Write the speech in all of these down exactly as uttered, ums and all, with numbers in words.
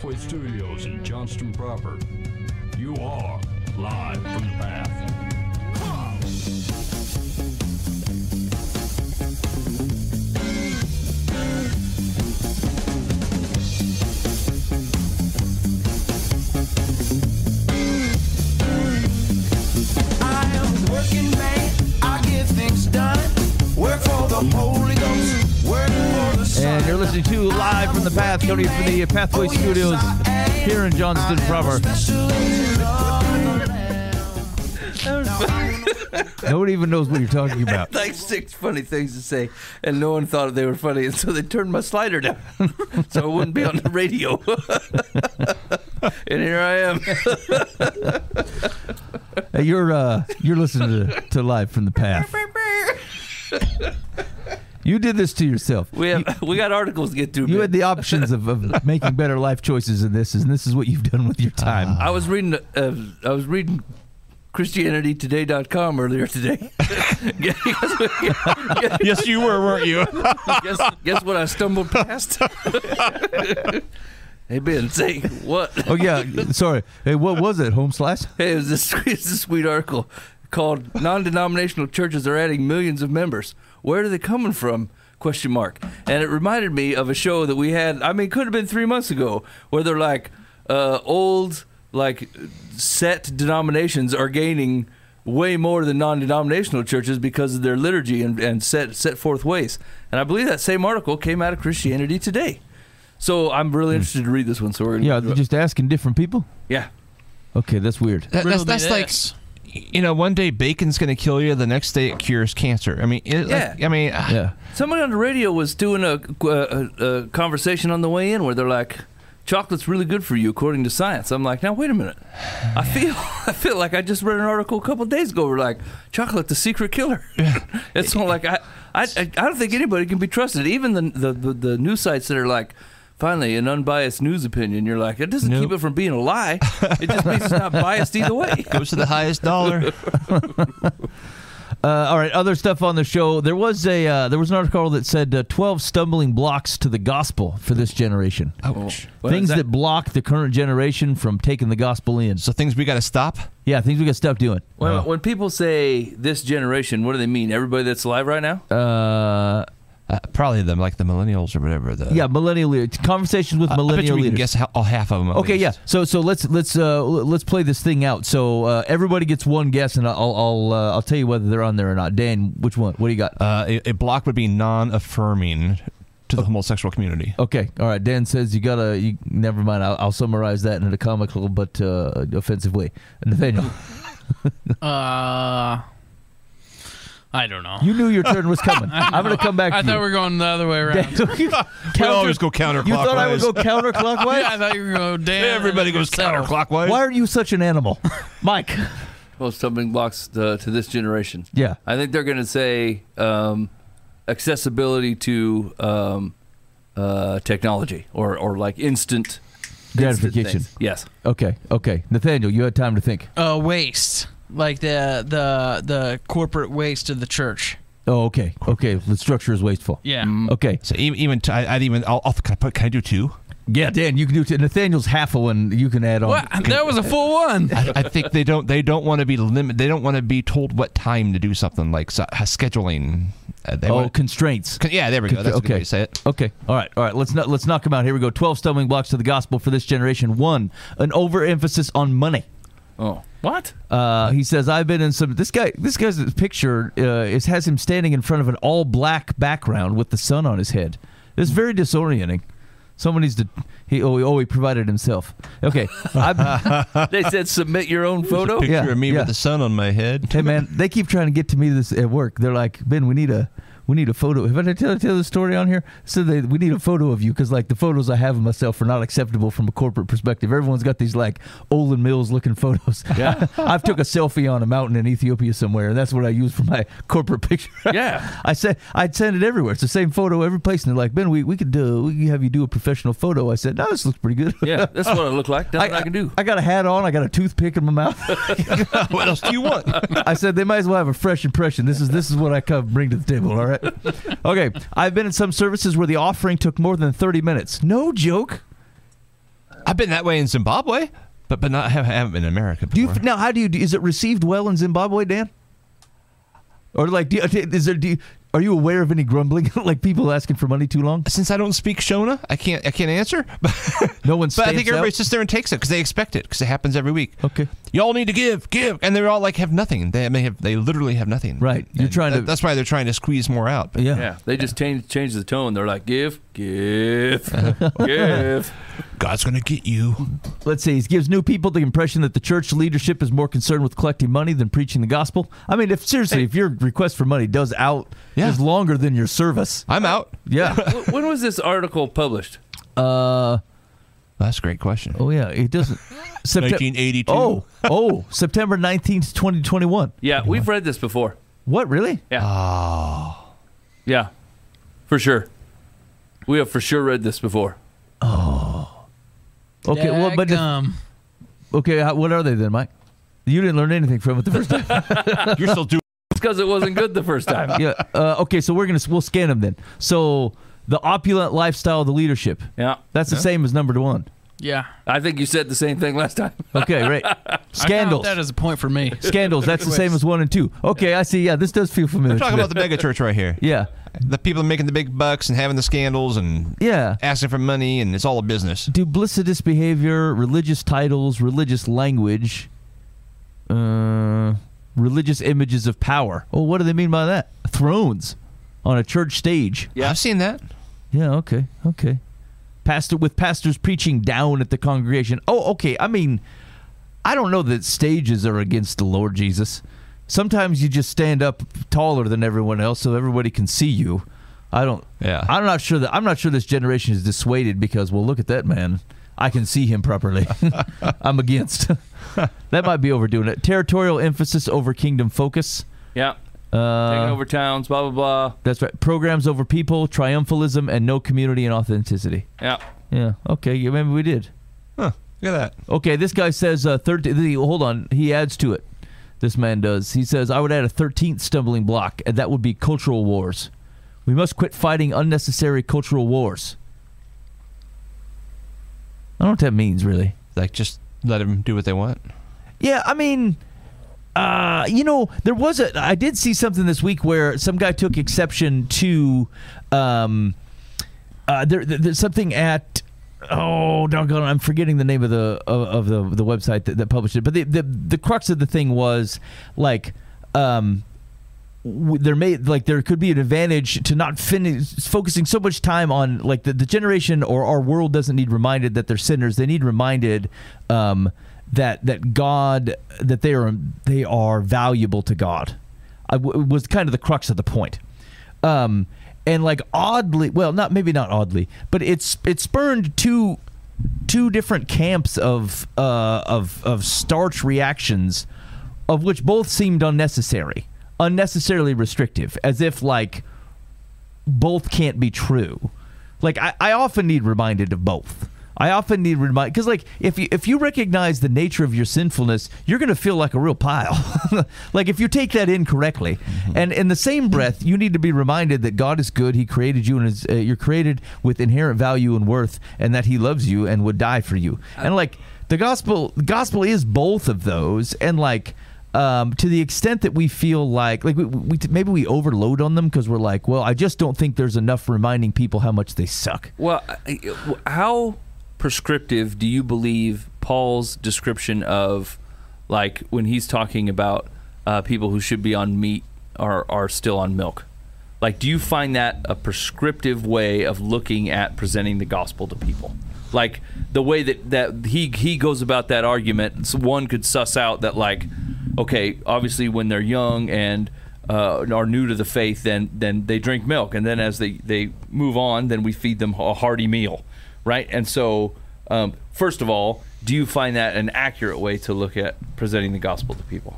Pathway Studios in Johnston proper. You are live from the path. I am working man, I get things done. Work for the Holy Ghost, work for the Son. And you're listening to Live from the Path, coming from the Pathway Studios here in Johnston proper. Nobody even knows what you're talking about. Like six funny things to say, and no one thought they were funny, and so they turned my slider down so it wouldn't be on the radio. And here I am. Hey, you're uh, you're listening to, to Live from the Path. You did this to yourself. We have we got articles to get through. You man. had the options of, of making better life choices in this, and this is what you've done with your time. I was reading. Uh, I was reading Christianity Today dot com earlier today. Yes, you were, weren't you? guess, guess what I stumbled past? Hey Ben, say what? Oh yeah, sorry. Hey, what was it? Home slash? Hey, it was this, it's this sweet article called "Non-Denominational Churches Are Adding Millions of Members. Where are they coming from?" Question mark. And it reminded me of a show that we had. I mean, it could have been three months ago, where they're like uh, old, like set denominations are gaining way more than non-denominational churches because of their liturgy and, and set set forth ways. And I believe that same article came out of Christianity Today. So I'm really interested to read this one. So we're gonna Yeah, they're just asking different people. yeah. Okay, that's weird. That, that's that's like, this. you know, one day bacon's going to kill you, the next day it cures cancer. I mean, it, Yeah. like, I mean, uh, Yeah. Somebody on the radio was doing a, a, a conversation on the way in where they're like, chocolate's really good for you according to science. I'm like, now wait a minute. I feel I feel like I just read an article a couple of days ago where like, chocolate the secret killer. It's not like I, I I don't think anybody can be trusted. Even the the, the, the news sites that are like, finally an unbiased news opinion, you're like, it doesn't Nope. keep it from being a lie. It just means it's not biased either way. goes to the highest dollar. Uh, all right, other stuff on the show. There was a uh, there was an article that said uh, twelve stumbling blocks to the gospel for this generation. Ouch. What Things is that? that? block the current generation from taking the gospel in. So things we got to stop? Yeah, things we got to stop doing. When, when people say this generation, what do they mean? Everybody that's alive right now? Uh, Uh, probably them, like the millennials or whatever. The, yeah, millennial leaders. Conversations with I- I bet millennial you we can leaders. guess ha- all half of them. at Okay, least. yeah. So so let's let's uh, let's play this thing out. So uh, everybody gets one guess, and I'll I'll uh, I'll tell you whether they're on there or not. Dan, which one? What do you got? Uh, a, a block would be non-affirming to the homosexual community. Okay, all right. Dan says you gotta. You, never mind. I'll, I'll summarize that in a comical but uh, offensive way. Nathaniel, Uh, I don't know. you knew your turn was coming. I'm gonna come back to I you. thought we were going the other way around. Dan, We always go counterclockwise. You thought I would go counterclockwise? Yeah, I thought you were going to Dan. Everybody and then goes yourself. counterclockwise. Why are you such an animal, Mike? Well, stumbling blocks to, to this generation. Yeah. I think they're going to say um, accessibility to um, uh, technology or, or like instant Gratification. instant things. Yes. Okay. Okay. Nathaniel, you had time to think. Uh, waste. Like the the the corporate waste of the church. Oh, okay. Okay. The structure is wasteful. Yeah. Okay. So even, even t- I, I'd even, I'll, I'll, can, I put, can I do two? Yeah, Dan, you can do it. Nathaniel's half a one. You can add on. What? That was a full one. I, I think they don't. They don't want to be limit. They don't want to be told what time to do something like so, uh, scheduling. Uh, they Oh, want, constraints. con- yeah, there we go. That's a good okay. way to say it. Okay. All right. All right. Let's not, let's knock them out. Here we go. Twelve stumbling blocks to the gospel for this generation. One, an overemphasis on money. Oh. What? Uh, he says, "I've been in some." This guy, this guy's picture uh, is has him standing in front of an all black background with the sun on his head. It's very disorienting. Someone needs to. He oh he, oh, he provided himself. Okay. I've, They said submit your own photo? Picture Yeah, of me yeah. with the sun on my head. hey man, they keep trying to get to me this at work. They're like, Ben, we need a. We need a photo. Have I tell, tell the story on here? So they, we need a photo of you because like the photos I have of myself are not acceptable from a corporate perspective. Everyone's got these like Olin Mills looking photos. Yeah. I've took a selfie on a mountain in Ethiopia somewhere, and that's what I use for my corporate picture. Yeah. I said I'd send it everywhere. It's the same photo every place, and they're like, Ben, we we could do we could have you do a professional photo. I said, no, this looks pretty good. Yeah, that's what I look like. That's what I can do. I got a hat on. I got a toothpick in my mouth. What else do you want? I said they might as well have a fresh impression. This is this is what I come bring to the table. All right. Okay. I've been in some services where the offering took more than thirty minutes. No joke. I've been that way in Zimbabwe, but but not haven't, haven't been in America Do before. you now? How do you? Is it received well in Zimbabwe, Dan? Or like, do you, is there? Do you, are you aware of any grumbling, like people asking for money too long? Since I don't speak Shona, I can't I can't answer. No one. But I think stamps everybody out? sits there and takes it because they expect it because it happens every week. Okay. Y'all need to give, give, and they're all like have nothing. They may have they literally have nothing. Right. You're And trying that- to- That's why they're trying to squeeze more out. Yeah. Yeah, they just change change the tone. They're like, give, give, give. God's gonna get you. Let's see. He gives new people the impression that the church leadership is more concerned with collecting money than preaching the gospel. I mean, if seriously, if your request for money does out Yeah. is longer than your service, I'm out. yeah. Wh- When was this article published? uh. That's a great question. Oh yeah. It doesn't. Septem- nineteen eighty-two. Oh. Oh. September nineteenth, twenty twenty one. Yeah, we've read this before. What really? Yeah. Yeah, for sure. We have for sure read this before. Okay. Well, but if- Dadgum. okay. how- What are they then, Mike? You didn't learn anything from it the first time. You're still doing. It's because it wasn't good the first time. Yeah. Uh, okay. So we're gonna we'll scan them then. So the opulent lifestyle of the leadership. Yeah, That's the same as number one. Yeah. I think you said the same thing last time. Okay. Right. I count Scandals. that as a point for me. Scandals. That's the same as one and two. Okay. I see. Yeah. This does feel familiar. I'm talking to about me. the mega church right here. Yeah. The people making the big bucks and having the scandals and Yeah. asking for money, and it's all a business. Duplicitous behavior, religious titles, religious language, uh, religious images of power. Oh, what do they mean by that? Thrones on a church stage. Yeah. I've seen that. Yeah, okay, okay. Pastor with pastors preaching down at the congregation. Oh, okay. I mean, I don't know that stages are against the Lord Jesus. Sometimes you just stand up taller than everyone else so everybody can see you. I don't. Yeah. I'm not sure that I'm not sure this generation is dissuaded because, well, look at that man. I can see him properly. I'm against. That might be overdoing it. Territorial emphasis over kingdom focus. Yeah, Uh, taking over towns, blah blah blah. That's right. Programs over people, triumphalism, and no community and authenticity. Yeah, Yeah. Okay. yeah, Maybe we did. Huh. Look at that. Okay. This guy says uh, thirteen. Hold on. He adds to it. This man does. He says, I would add a thirteenth stumbling block, and that would be cultural wars. We must quit fighting unnecessary cultural wars. I don't know what that means, really. Like, just let them do what they want. Yeah, I mean, uh, you know, there was a. I did see something this week where some guy took exception to, um, uh, there, there- there's something at. Oh, doggone! I'm forgetting the name of the of, of the the website that, that published it. But the, the the crux of the thing was like, um, w- there may like there could be an advantage to not finish focusing so much time on like the, the generation or our world doesn't need reminded that they're sinners. They need reminded um, that that God that they are they are valuable to God. I w- was kind of the crux of the point. Um, and like oddly, well, not maybe not oddly, but it's it spurned two two different camps of uh, of of starch reactions, of which both seemed unnecessary, unnecessarily restrictive, as if like both can't be true. Like I, I often need reminded of both. I often need remind because like if you if you recognize the nature of your sinfulness, you're gonna feel like a real pile. Like if you take that in correctly, mm-hmm. and in the same breath, you need to be reminded that God is good. He created you, and is, uh, you're created with inherent value and worth, and that He loves you and would die for you. And like the gospel, the gospel is both of those, and like. Um, to the extent that we feel like like we, we maybe we overload on them because we're like, well, I just don't think there's enough reminding people how much they suck. Well, I- how prescriptive do you believe Paul's description of, like, when he's talking about uh, people who should be on meat are are still on milk? Like, do you find that a prescriptive way of looking at presenting the gospel to people? Like the way that, that he he goes about that argument, so one could suss out that, like, okay, obviously when they're young and uh, are new to the faith, then then they drink milk, and then as they, they move on, then we feed them a hearty meal, right? And so, um, first of all, do you find that an accurate way to look at presenting the gospel to people?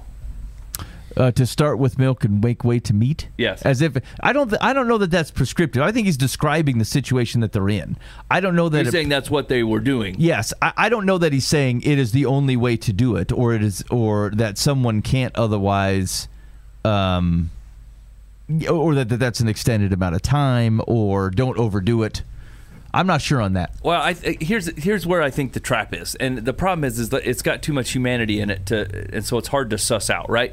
Uh, to start with milk and make way to meat. Yes. As if I don't. Th- I don't know that that's prescriptive. I think he's describing the situation that they're in. I don't know that. You're it- saying that's what they were doing. Yes, I, I don't know that he's saying it is the only way to do it, or it is, or that someone can't otherwise, um, or that, that that's an extended amount of time, or don't overdo it. I'm not sure on that. Well, I, here's here's where I think the trap is, and the problem is is that it's got too much humanity in it, to, and so it's hard to suss out, right?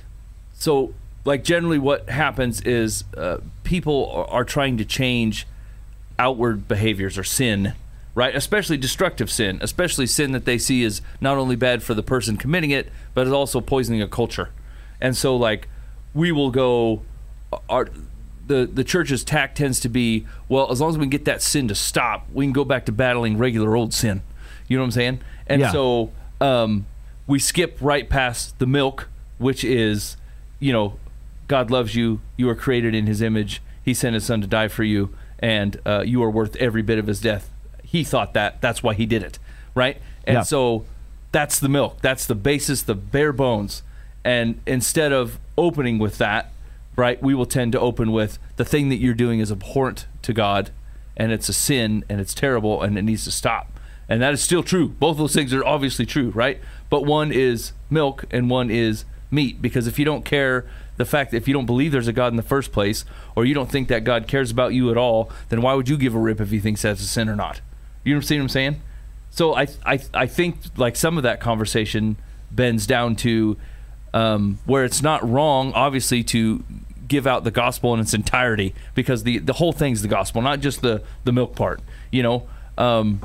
So, like generally, what happens is uh, people are, are trying to change outward behaviors or sin, right? Especially destructive sin, especially sin that they see is not only bad for the person committing it, but is also poisoning a culture. And so, like, we will go, our the the church's tack tends to be, well, as long as we can get that sin to stop, we can go back to battling regular old sin. You know what I'm saying? And Yeah. so um, we skip right past the milk, which is, you know, God loves you. You are created in His image. He sent His Son to die for you, and uh, you are worth every bit of His death. He thought that. That's why He did it, right? And Yeah. so that's the milk. That's the basis, the bare bones. And instead of opening with that, right, we will tend to open with the thing that you're doing is abhorrent to God, and it's a sin, and it's terrible, and it needs to stop. And that is still true. Both those things are obviously true, right? But one is milk and one is meat. Because if you don't care, the fact that if you don't believe there's a God in the first place, or you don't think that God cares about you at all, then why would you give a rip if He thinks that's a sin or not? You know what I'm saying? So I I I think like some of that conversation bends down to um, where it's not wrong, obviously, to give out the gospel in its entirety, because the the whole thing's the gospel, not just the the milk part, you know. Um,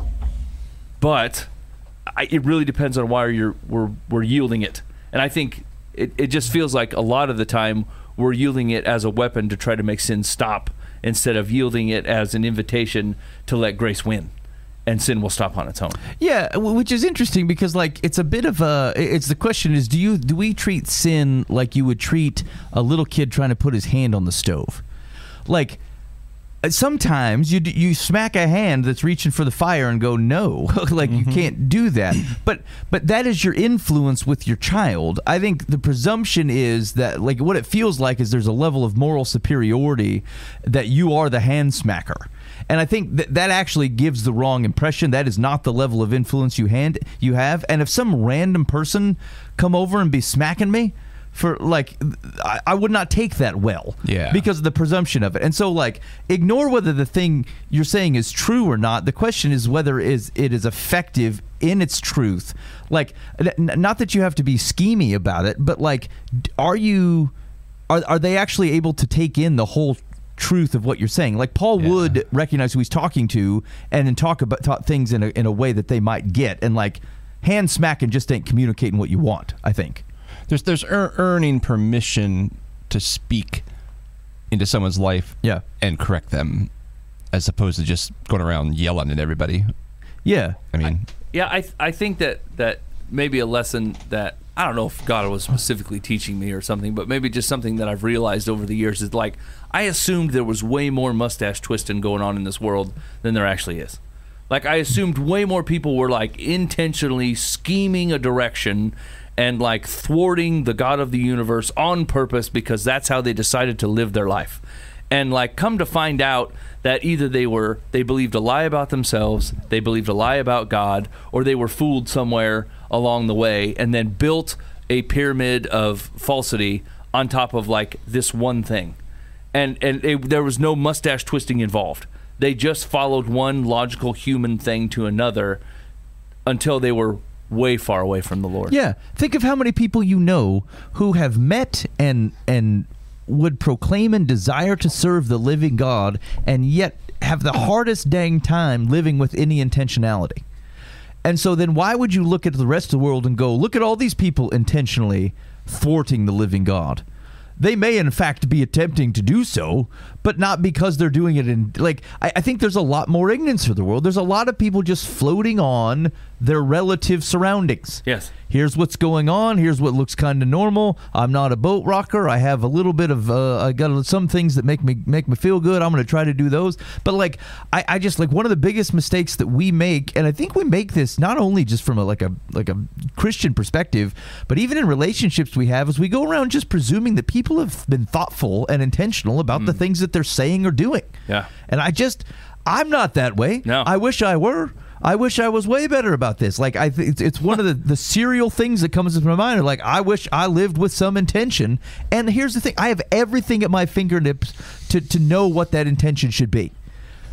but I, it really depends on why you're we're we're yielding it, and I think it it just feels like a lot of the time we're yielding it as a weapon to try to make sin stop, instead of yielding it as an invitation to let grace win, and sin will stop on its own. Yeah, w- which is interesting because like it's a bit of a. It's the question is do you do we treat sin like you would treat a little kid trying to put his hand on the stove, like. Sometimes you d- you smack a hand that's reaching for the fire and go no, like mm-hmm. you can't do that. But but that is your influence with your child. I think the presumption is that like what it feels like is there's a level of moral superiority that you are the hand smacker. And I think that that actually gives the wrong impression. That is not the level of influence you hand you have. And if some random person come over and be smacking me, for like I, I would not take that well, yeah, because of the presumption of it. And so like ignore whether the thing you're saying is true or not. The question is whether is it is effective in its truth. Like n- not that you have to be schemy about it, but like are you are are they actually able to take in the whole truth of what you're saying? Like Paul yeah. would recognize who he's talking to and then talk about talk things in a in a way that they might get, and like hand smacking just ain't communicating what you want, I think. There's there's ear- earning permission to speak into someone's life, yeah, and correct them, as opposed to just going around yelling at everybody. Yeah, I mean, I, yeah, I I think that that maybe a lesson that I don't know if God was specifically teaching me or something, but maybe just something that I've realized over the years is like I assumed there was way more mustache twisting going on in this world than there actually is. Like I assumed way more people were like intentionally scheming a direction and like thwarting the God of the universe on purpose because that's how they decided to live their life. And like come to find out that either they were they believed a lie about themselves, they believed a lie about God, or they were fooled somewhere along the way and then built a pyramid of falsity on top of like this one thing. And and it, there was no mustache twisting involved. They just followed one logical human thing to another until they were way far away from the Lord. Yeah. Think of how many people you know who have met and and would proclaim and desire to serve the living God and yet have the hardest dang time living with any intentionality. And so then why would you look at the rest of the world and go, look at all these people intentionally thwarting the living God? They may, in fact, be attempting to do so, but not because they're doing it in, like, I, I think there's a lot more ignorance for the world. There's a lot of people just floating on their relative surroundings. Yes. Here's what's going on. Here's what looks kind of normal. I'm not a boat rocker. I have a little bit of, uh, I got some things that make me make me feel good. I'm going to try to do those. But, like, I, I just, like, one of the biggest mistakes that we make, and I think we make this not only just from, a like, a like a Christian perspective, but even in relationships we have, is we go around just presuming that people have been thoughtful and intentional about mm. the things that they're saying or doing. Yeah. And I just, I'm not that way. No. I wish I were. I wish I was way better about this. Like, I th- it's, it's one of the, the serial things that comes into my mind. Like, I wish I lived with some intention. And here's the thing. I have everything at my fingertips to, to know what that intention should be.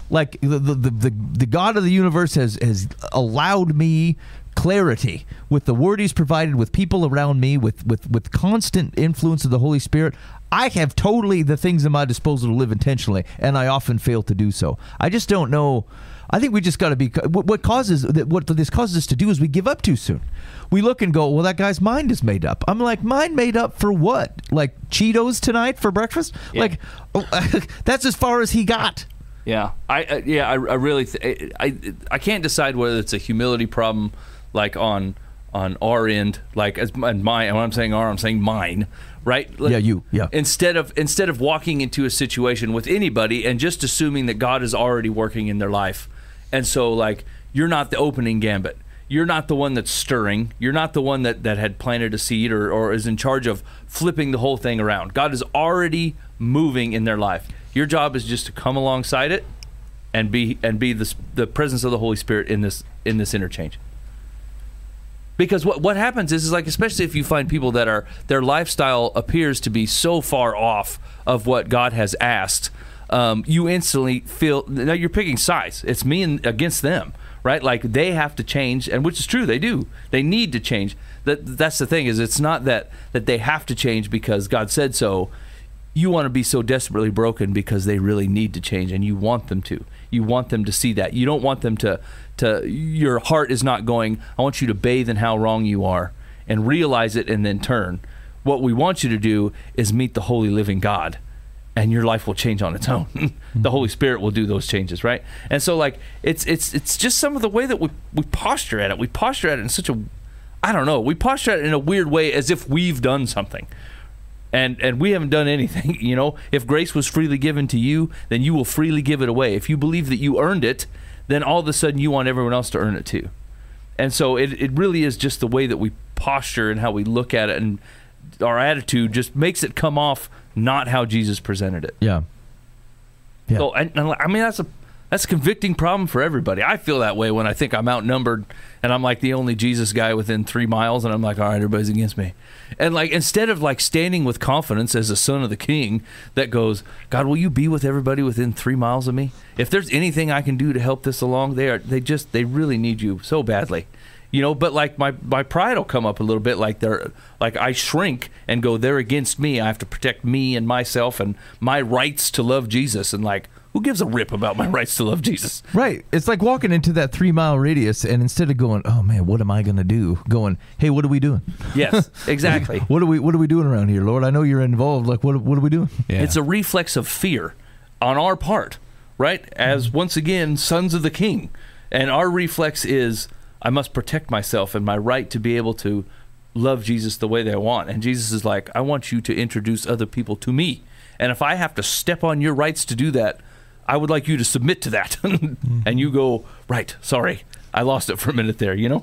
Like the the, the, the, the God of the universe has, has allowed me clarity with the word he's provided, with people around me, with, with, with constant influence of the Holy Spirit. I have totally the things at my disposal to live intentionally, and I often fail to do so. I just don't know. I think we just got to be. What causes what this causes us to do is we give up too soon. We look and go, well, that guy's mind is made up. I'm like, mind made up for what? Like Cheetos tonight for breakfast? Yeah. Like, oh, that's as far as he got. Yeah, I uh, yeah I, I really th- I, I I can't decide whether it's a humility problem, like on on our end, like as and mine. When I'm saying our, I'm saying mine, right? Like, Yeah, you, yeah. Instead of instead of walking into a situation with anybody and just assuming that God is already working in their life, and so like you're not the opening gambit. You're not the one that's stirring. You're not the one that, that had planted a seed or, or is in charge of flipping the whole thing around. God is already moving in their life. Your job is just to come alongside it and be and be the the presence of the Holy Spirit in this in this interchange. Because what what happens is, is like, especially if you find people that are their lifestyle appears to be so far off of what God has asked, um, you instantly feel now you're picking sides. It's me and against them. Right, like they have to change, and which is true, they do. They need to change. That that's the thing is, it's not that that they have to change because God said so. You want to be so desperately broken because they really need to change, and you want them to. You want them to see that. You don't want them to to. Your heart is not going, I want you to bathe in how wrong you are and realize it, and then turn. What we want you to do is meet the holy living God. And your life will change on its own. The Holy Spirit will do those changes, right? And so, like, it's it's it's just some of the way that we we posture at it. We posture at it in such a, I don't know, we posture at it in a weird way, as if we've done something, and and we haven't done anything. You know, if grace was freely given to you, then you will freely give it away. If you believe that you earned it, then all of a sudden you want everyone else to earn it too. And so it it really is just the way that we posture and how we look at it, and our attitude just makes it come off not how Jesus presented it. Yeah. Yeah. So, and, and I mean, that's a that's a convicting problem for everybody. I feel that way when I think I'm outnumbered and I'm like the only Jesus guy within three miles, and I'm like, all right, everybody's against me. And like, instead of like standing with confidence as a son of the King that goes, God, will you be with everybody within three miles of me? If there's anything I can do to help this along, they are they just they really need you so badly. You know, but like my, my pride will come up a little bit, like they're like I shrink and go, they're against me. I have to protect me and myself and my rights to love Jesus. And like, who gives a rip about my rights to love Jesus? Right. It's like walking into that three mile radius, and instead of going, oh man, what am I going to do? Going, hey, what are we doing? Yes, exactly. What are we What are we doing around here, Lord? I know you're involved. Like, what What are we doing? Yeah. It's a reflex of fear on our part, right? As once again, sons of the King. And our reflex is, I must protect myself and my right to be able to love Jesus the way that I want. And Jesus is like, I want you to introduce other people to me. And if I have to step on your rights to do that, I would like you to submit to that. Mm-hmm. And you go, right, sorry, I lost it for a minute there, you know?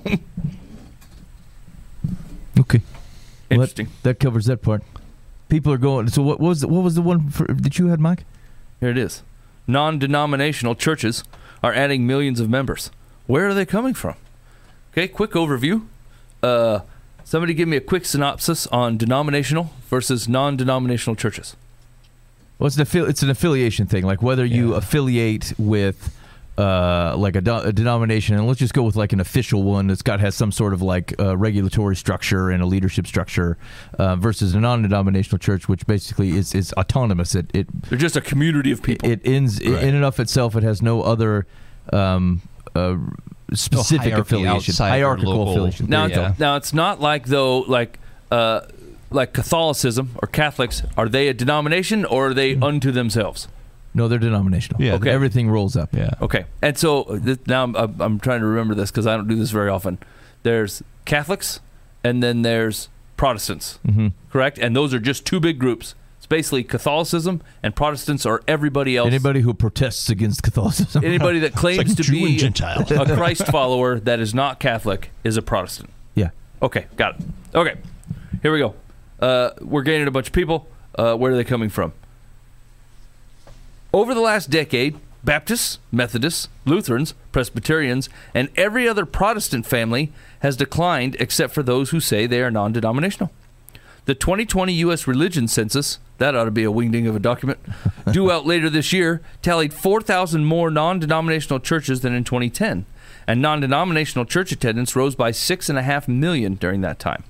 Okay. Interesting. Well, that, that covers that part. People are going, so what was the, what was the one for, that you had, Mike? Here it is. Non-denominational churches are adding millions of members. Where are they coming from? Okay, quick overview. Uh, somebody give me a quick synopsis on denominational versus non-denominational churches. Well, it's an, affi- it's an affiliation thing, like whether you Yeah. affiliate with uh, like a, do- a denomination, and let's just go with like an official one that's got has some sort of like uh, regulatory structure and a leadership structure, uh, versus a non-denominational church, which basically is, is autonomous. It it They're just a community of people. it ends Right. in and of itself. It has no other um, uh, specific hierarchy affiliation, outside their hierarchical local- affiliation. Now, There you it's, go. now it's not like though, like uh, like Catholicism or Catholics. Are they a denomination or are they unto themselves? No, they're denominational. Yeah, Okay. Everything rolls up. Yeah. Okay, and so th- now I'm, I'm I'm trying to remember this because I don't do this very often. There's Catholics, and then there's Protestants, Mm-hmm. correct? And those are just two big groups. It's basically Catholicism, and Protestants are everybody else. Anybody who protests against Catholicism. Anybody that claims like to Jew be and Gentile. a Christ follower that is not Catholic is a Protestant. Yeah. Okay, got it. Okay, here we go. Uh, we're gaining a bunch of people. Uh, where are they coming from? Over the last decade, Baptists, Methodists, Lutherans, Presbyterians, and every other Protestant family has declined except for those who say they are non-denominational. The twenty twenty U S religion census That ought to be a wingding of a document. Due out later this year, tallied four thousand more non-denominational churches than in twenty ten, and non-denominational church attendance rose by six point five million during that time.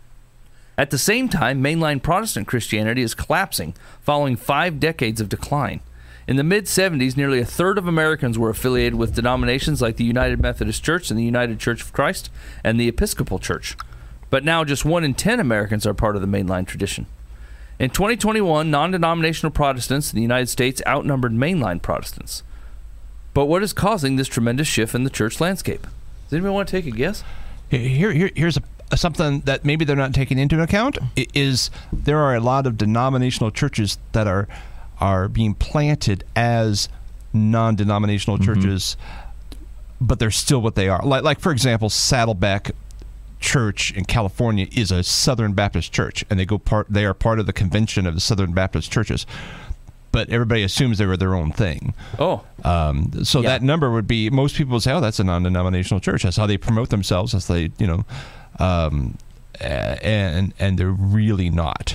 At the same time, mainline Protestant Christianity is collapsing, following five decades of decline. In the mid-seventies, nearly a third of Americans were affiliated with denominations like the United Methodist Church and the United Church of Christ and the Episcopal Church. But now just one in ten Americans are part of the mainline tradition. In twenty twenty-one, non-denominational Protestants in the United States outnumbered mainline Protestants. But what is causing this tremendous shift in the church landscape? Does anybody want to take a guess? Here, here, here's a, something that maybe they're not taking into account, is there are a lot of denominational churches that are are being planted as non-denominational mm-hmm. churches, but they're still what they are. Like, like for example, Saddleback Church in California is a Southern Baptist church, and they go part. They are part of the convention of the Southern Baptist churches, but everybody assumes they were their own thing. Oh, um, so yeah. that number would be, most people would say, "Oh, that's a non-denominational church. That's how they promote themselves. That's they, you know," um, and and they're really not.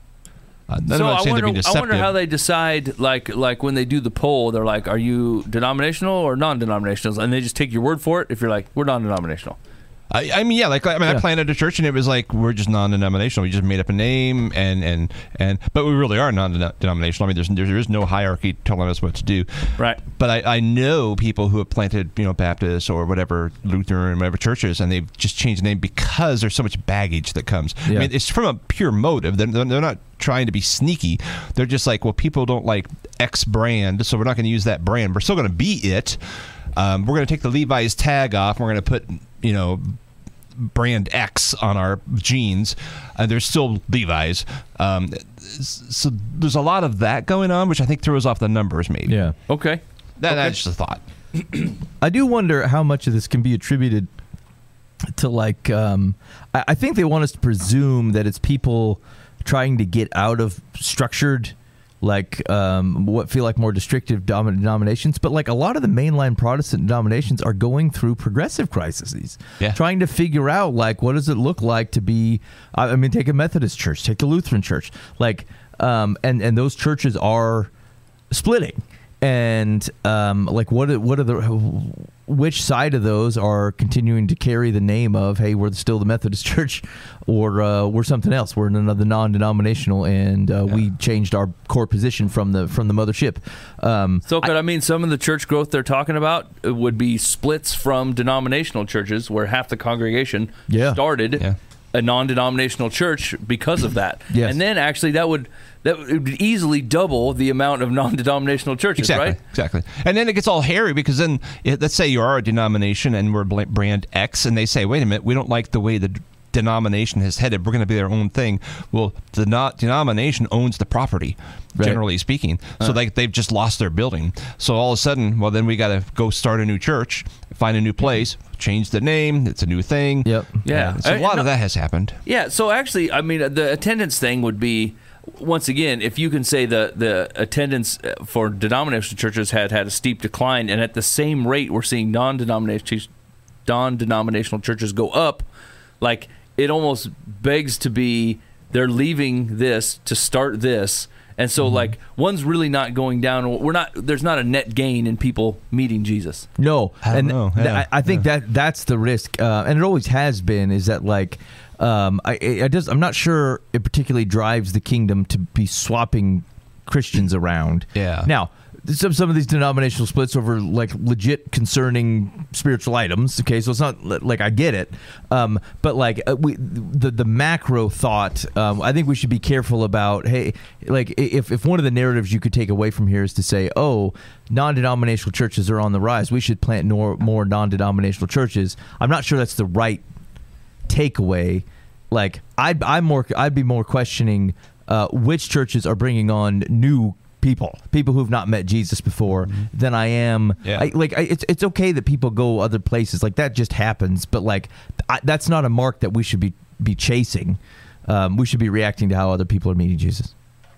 Uh, so I wonder, I wonder how they decide, like like when they do the poll, they're like, are you denominational or non-denominational? And they just take your word for it if you're like, we're non-denominational. I, I mean, yeah, like I mean, Yeah. I planted a church, and it was like we're just non-denominational. We just made up a name, and and and but we really are non-denominational. I mean, there's there is no hierarchy telling us what to do. Right. But I, I know people who have planted, you know, Baptist or whatever, Lutheran, whatever churches, and they've just changed the name because there's so much baggage that comes. Yeah. I mean, it's from a pure motive. They're, they're not trying to be sneaky. They're just like, well, people don't like X brand, so we're not going to use that brand. We're still going to be it. Um, we're going to take the Levi's tag off, and we're going to put, you know, brand X on our jeans, and there's still Levi's. Um, so there's a lot of that going on, which I think throws off the numbers, maybe. Yeah. Okay. That, Okay. That's just a thought. I do wonder how much of this can be attributed to, like, um, I, I think they want us to presume that it's people trying to get out of structured, like, um, what feel like more restrictive dom- denominations. But, like, a lot of the mainline Protestant denominations are going through progressive crises, Yeah. trying to figure out, like, what does it look like to be, I I mean, take a Methodist church, take a Lutheran church, like, um, and, and those churches are splitting. And um, like, what are, what are the which side of those are continuing to carry the name of, hey, we're still the Methodist Church, or uh, we're something else, we're another non-denominational, and uh, Yeah. we changed our core position from the from the mothership. Um, So could I, I mean some of the church growth they're talking about would be splits from denominational churches where half the congregation Yeah. started Yeah. a non-denominational church because of that. Yes. And then actually that would that would easily double the amount of non-denominational churches, Exactly, right? exactly. And then it gets all hairy because then, it, let's say you are a denomination and we're bl- brand X, and they say, wait a minute, we don't like the way the d- denomination has headed. We're going to be their own thing. Well, the no- denomination owns the property, Right. generally speaking. So like they've just lost their building. So all of a sudden, well, then we got to go start a new church, find a new place, change the name. It's a new thing. Yep. Yeah. So a Uh, lot no- of that has happened. Yeah, so actually, I mean, the attendance thing would be, once again, if you can say the, the attendance for denominational churches had had a steep decline, and at the same rate we're seeing non-denominational non-denominational churches go up, like, it almost begs to be they're leaving this to start this. And so, Mm-hmm. like, one's really not going down. We're not. There's not a net gain in people meeting Jesus. No, I don't and know. th- Yeah. I, I think that that's the risk, uh, and it always has been. Is that like, um, I, I just I'm not sure it particularly drives the kingdom to be swapping Christians around. Yeah. Now, some some of these denominational splits over like legit concerning spiritual items. Okay, so it's not li- like I get it, um, but like uh, we the the macro thought. Um, I think we should be careful about. Hey, like if if one of the narratives you could take away from here is to say, oh, non-denominational churches are on the rise, we should plant more more non-denominational churches. I'm not sure that's the right takeaway. Like I'd I'm more I'd be more questioning uh, which churches are bringing on new people, people who've not met Jesus before, than I am. Yeah. I, like I, it's it's okay that people go other places, like that just happens. But like I, that's not a mark that we should be be chasing. Um, we should be reacting to how other people are meeting Jesus.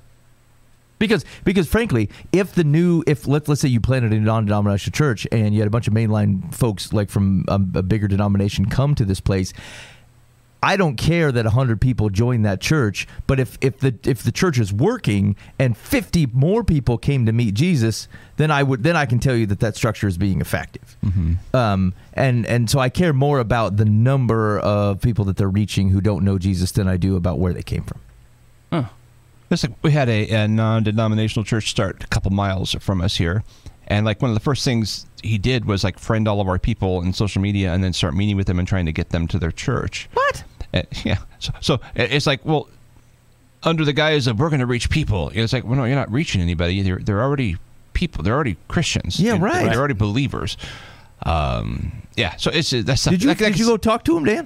Because, because frankly, if the new, if let's let's say you planted a non-denominational church and you had a bunch of mainline folks like from a, a bigger denomination come to this place, I don't care that one hundred people join that church, but if, if the if the church is working and fifty more people came to meet Jesus, then I would then I can tell you that that structure is being effective. Mm-hmm. Um, and and so I care more about the number of people that they're reaching who don't know Jesus than I do about where they came from. Huh. It's like we had a, a non-denominational church start a couple miles from us here, and like one of the first things he did was like friend all of our people in social media and then start meeting with them and trying to get them to their church. What? Uh, yeah. So, so it's like, well, under the guise of we're going to reach people, it's like, well, no, you're not reaching anybody. They're they're already people. They're already Christians. Yeah, They're, right. They're already believers. Um, yeah. So it's that's. Did you that, did you go talk to him, Dan?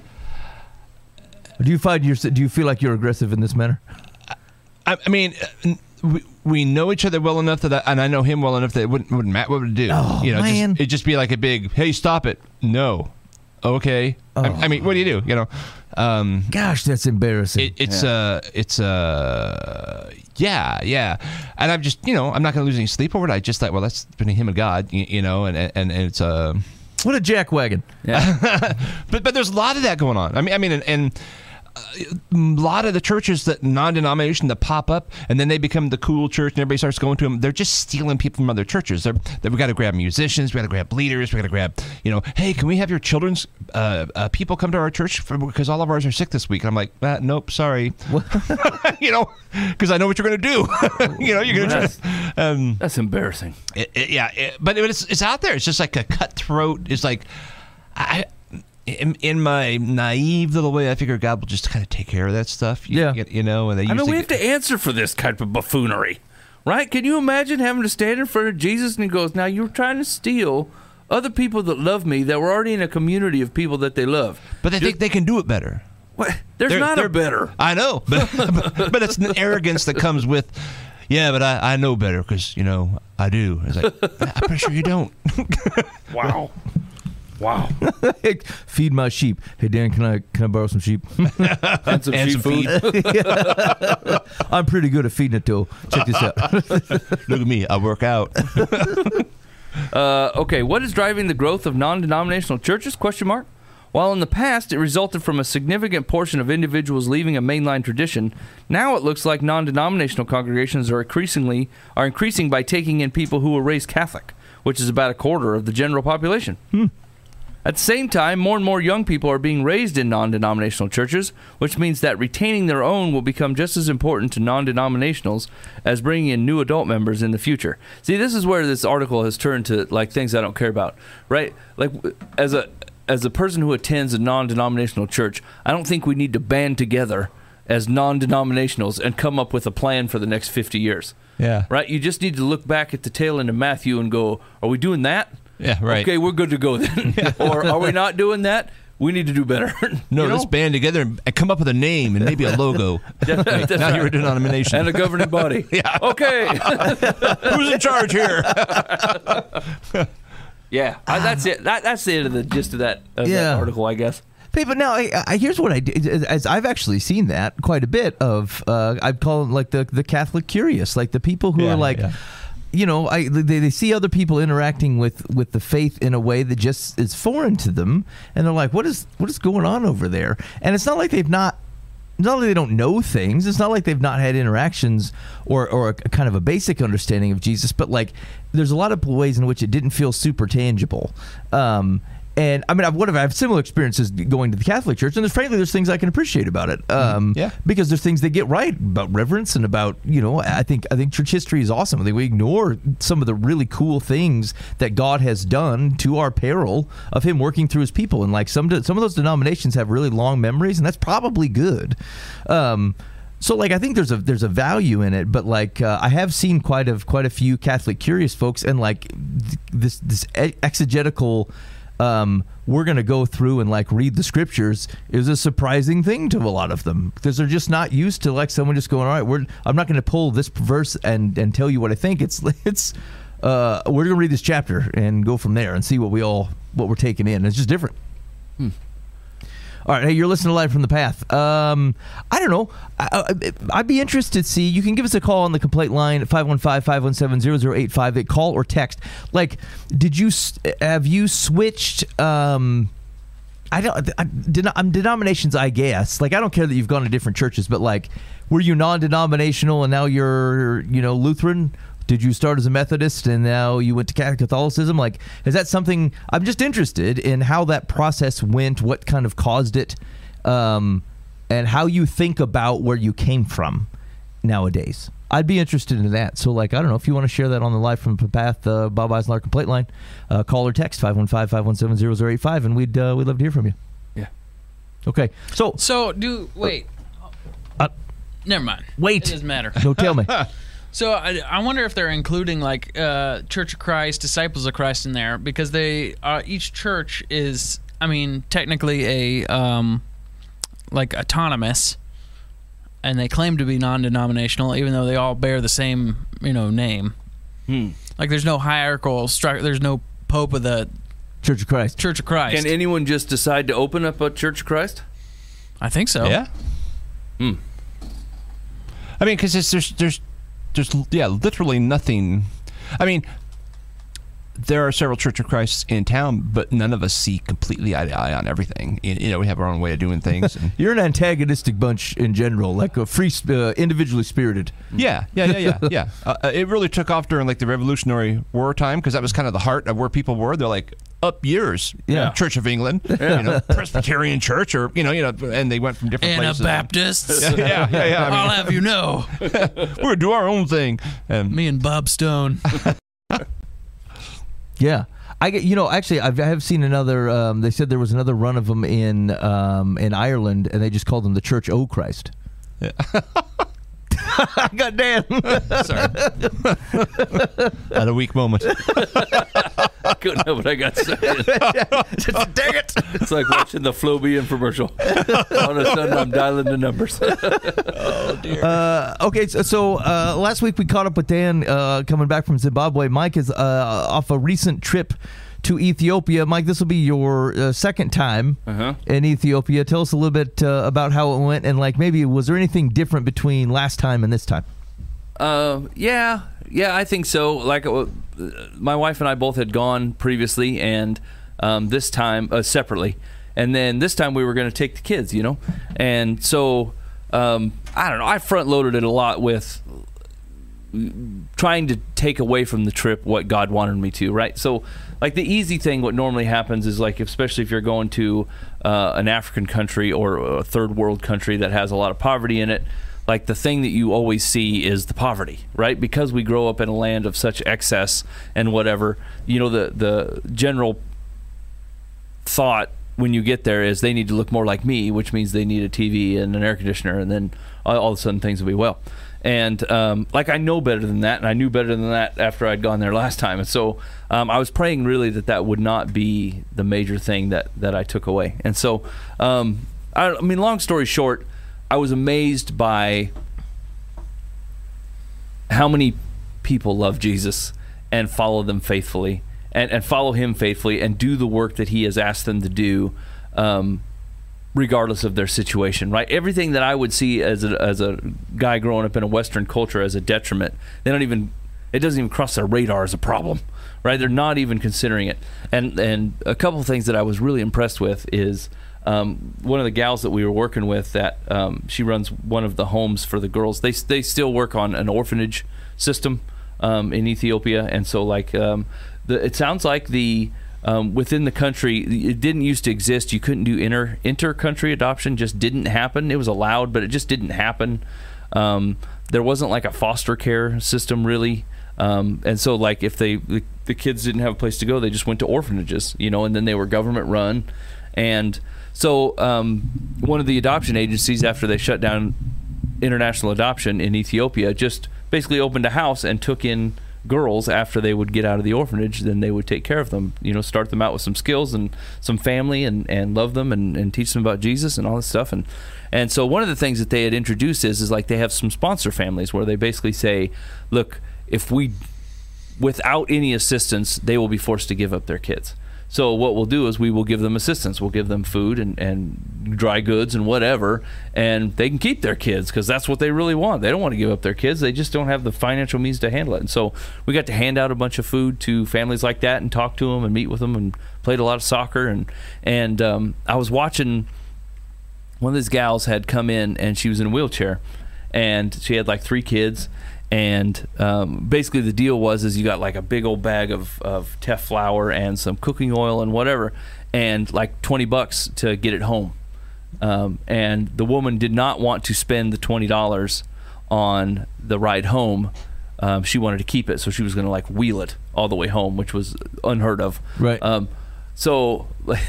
Or do you find your do you feel like you're aggressive in this manner? I, I mean. We, we know each other well enough that, I, and I know him well enough that it wouldn't, wouldn't matter what would it do. Oh, you know, man. Just, it'd just be like a big, hey, stop it. No. Okay. Oh. I, I mean, what do you do? You know, um, Gosh, that's embarrassing. it, it's uh, it's uh, yeah, yeah. And I'm just, you know, I'm not going to lose any sleep over it. I just thought, well, that's between him and God, you, you know, and and, and it's uh, what a jackwagon. Yeah. but but there's a lot of that going on. I mean, I mean, and. and a lot of the churches that non-denomination that pop up and then they become the cool church and everybody starts going to them, they're just stealing people from other churches. They're, they, we got to grab musicians, we got to grab leaders, we got to grab, you know, hey, can we have your children's uh, uh, people come to our church for, because all of ours are sick this week? And I'm like, ah, nope, sorry. You know, because I know what you're going to do. You know, you're going to try. That's, Um, that's embarrassing. it, it, yeah, it, but it, it's it's out there. It's just like a cutthroat. It's like I. In, in my naive little way, I figure God will just kind of take care of that stuff. You, Yeah. get, you know, and they I mean, usually we have get- to answer for this type of buffoonery, right? Can you imagine having to stand in front of Jesus and he goes, now you're trying to steal other people that love me that were already in a community of people that they love. but they Just- think they can do it better. What? There's They're- not they're- a better. I know, but, but, but it's an arrogance that comes with, yeah, but I, I know better because, you know, I do. It's like, I'm pretty sure you don't. Wow. Wow. Feed my sheep. Hey Dan, can I can I borrow some sheep? And some And sheep some food. I'm pretty good at feeding it though. Check this out. Look at me, I work out. Uh, okay, what is driving the growth of non-denominational churches? Question mark. While in the past it resulted from a significant portion of individuals leaving a mainline tradition, now it looks like non-denominational congregations are increasingly are increasing by taking in people who were raised Catholic, which is about a quarter of the general population. Hmm. At the same time, more and more young people are being raised in non-denominational churches, which means that retaining their own will become just as important to non-denominationals as bringing in new adult members in the future. See, this is where this article has turned to like things I don't care about, right? Like as a as a person who attends a non-denominational church, I don't think we need to band together as non-denominationals and come up with a plan for the next fifty years. Yeah. Right? You just need to look back at the tail end of Matthew and go, are we doing that? Yeah, right. Okay, we're good to go then. Or are we not doing that? We need to do better. No, You know? let's band together and come up with a name and maybe a logo. That's Right, now right. you're a denomination. And a governing body. Yeah. Okay. Who's in charge here? Yeah, I, that's it. That, that's the end of the gist of that, of Yeah. that article, I guess. Hey, but now I, I, here's what I did. As I've actually seen that quite a bit of. Uh, I'd call them like the the Catholic curious, like the people who Yeah, are like. yeah. You know, I they, they see other people interacting with, with the faith in a way that just is foreign to them, and they're like, "What is what is going on over there?" And it's not like they've not, it's not like they don't know things. It's not like they've not had interactions or or a, kind of a basic understanding of Jesus. But like, there's a lot of ways in which it didn't feel super tangible. Um, And I mean, I've, what have I have similar experiences going to the Catholic Church, and there's frankly there's things I can appreciate about it. Um, Yeah. because there's things they get right about reverence and about, you know, I think I think church history is awesome. I think we ignore some of the really cool things that God has done to our peril of Him working through His people, and like some some of those denominations have really long memories, and that's probably good. Um, So like I think there's a there's a value in it, but like uh, I have seen quite a quite a few Catholic curious folks, and like th- this this e- exegetical. Um, we're going to go through and like read the scriptures is a surprising thing to a lot of them, because they're just not used to like someone just going, all right, we're I'm not going to pull this verse and and tell you what I think. It's it's uh, we're going to read this chapter and go from there and see what we all what we're taking in. It's just different. Hmm. All right, hey, you're listening to Live from the Path. Um, I don't know. I, I, I'd be interested to see. You can give us a call on the complaint line at five one five, five one seven, zero zero eight five. Call or text. Like, did you have you switched? Um, I don't. I, den- I'm denominations, I guess. Like, I don't care that you've gone to different churches, but like, were you non-denominational and now you're, you know, Lutheran? Did you start as a Methodist and now you went to Catholic Catholicism? Like, is that something? I'm just interested in how that process went, what kind of caused it, um, and how you think about where you came from nowadays. I'd be interested in that. So, like, I don't know if you want to share that on the Live from the Path, uh, Bob Eisler complaint line. Uh, call or text five one five, five one seven, zero zero eight five, and we'd uh, we'd love to hear from you. Yeah. Okay. So, So do wait. Uh, Never mind. wait. It doesn't matter. No, tell me. So I, I wonder if they're including like uh, Church of Christ, Disciples of Christ in there because they uh, each church is, I mean, technically a um, like autonomous, and they claim to be non-denominational, even though they all bear the same, you know, name. Hmm. Like there's no hierarchical structure. There's no Pope of the Church of Christ. Church of Christ. Can anyone just decide to open up a Church of Christ? I think so. Yeah. Hmm. I mean, because there's there's there's yeah, literally nothing. I mean, there are several Church of Christs in town, but none of us see completely eye to eye on everything. You you know, we have our own way of doing things. And You're an antagonistic bunch in general, like a free, uh, individually spirited. yeah, yeah, yeah, yeah, yeah. Uh, it really took off during like the Revolutionary War time because that was kind of the heart of where people were. They're like up years, Yeah. Church of England, you know, Presbyterian Church, or you know, you know, and they went from different places. Anabaptists. Yeah, yeah, yeah. yeah. I mean, I'll have you know, we're gonna do our own thing. And me and Bob Stone. Yeah. I get, you know, actually, I've, I have seen another. Um, they said there was another run of them in um, in Ireland, and they just called them the Church O Christ. Yeah. God damn. Sorry. At a weak moment. I couldn't help what I got saying. Dang it. It's like watching the Floby infomercial. All of a sudden, I'm dialing the numbers. Uh, okay, so, so uh, last week we caught up with Dan uh, coming back from Zimbabwe. Mike is uh, off a recent trip to Ethiopia. Mike, this will be your uh, second time Uh-huh. in Ethiopia. Tell us a little bit uh, about how it went, and like maybe was there anything different between last time and this time? Uh, yeah, yeah, I think so. Like, uh, my wife and I both had gone previously, and um, this time uh, separately, and then this time we were going to take the kids, you know, and so um, I don't know. I front loaded it a lot with trying to take away from the trip what God wanted me to, right? So, like the easy thing, what normally happens is like, especially if you're going to uh, an African country or a third world country that has a lot of poverty in it, like the thing that you always see is the poverty, right? Because we grow up in a land of such excess and whatever, you know, the, the general thought when you get there is they need to look more like me, which means they need a T V and an air conditioner, and then all, all of a sudden things will be well. And um, like I know better than that, and I knew better than that after I'd gone there last time. And so um, I was praying really that that would not be the major thing that, that I took away. And so, um, I, I mean, long story short, I was amazed by how many people love Jesus and follow them faithfully, and, and follow him faithfully, and do the work that he has asked them to do, um, regardless of their situation, right? Everything that I would see as a, as a guy growing up in a Western culture as a detriment, they don't even, it doesn't even cross their radar as a problem, right? They're not even considering it. And and a couple of things that I was really impressed with is um, one of the gals that we were working with, that um, she runs one of the homes for the girls. They they still work on an orphanage system um, in Ethiopia, and so like um, the, it sounds like the Um, within the country, it didn't used to exist. You couldn't do inter inter-country adoption; just didn't happen. It was allowed, but it just didn't happen. Um, there wasn't like a foster care system really, um, and so like if they the, the kids didn't have a place to go, they just went to orphanages, you know, and then they were government run. And so um, one of the adoption agencies, after they shut down international adoption in Ethiopia, just basically opened a house and took in girls after they would get out of the orphanage. Then they would take care of them, you know, start them out with some skills and some family, and, and love them and, and teach them about Jesus and all this stuff. And and so one of the things that they had introduced is, is like they have some sponsor families where they basically say, look, if we, without any assistance, they will be forced to give up their kids. So what we'll do is we will give them assistance. We'll give them food and, and dry goods and whatever, and they can keep their kids because that's what they really want. They don't want to give up their kids. They just don't have the financial means to handle it. And so we got to hand out a bunch of food to families like that and talk to them and meet with them and played a lot of soccer. And, and um, I was watching one of these gals had come in, and she was in a wheelchair, and she had like three kids. And um, basically the deal was is you got like a big old bag of, of Tef flour and some cooking oil and whatever, and like twenty bucks to get it home. Um, and the woman did not want to spend the twenty dollars on the ride home. Um, she wanted to keep it, so she was going to like wheel it all the way home, which was unheard of. Right. Um, so,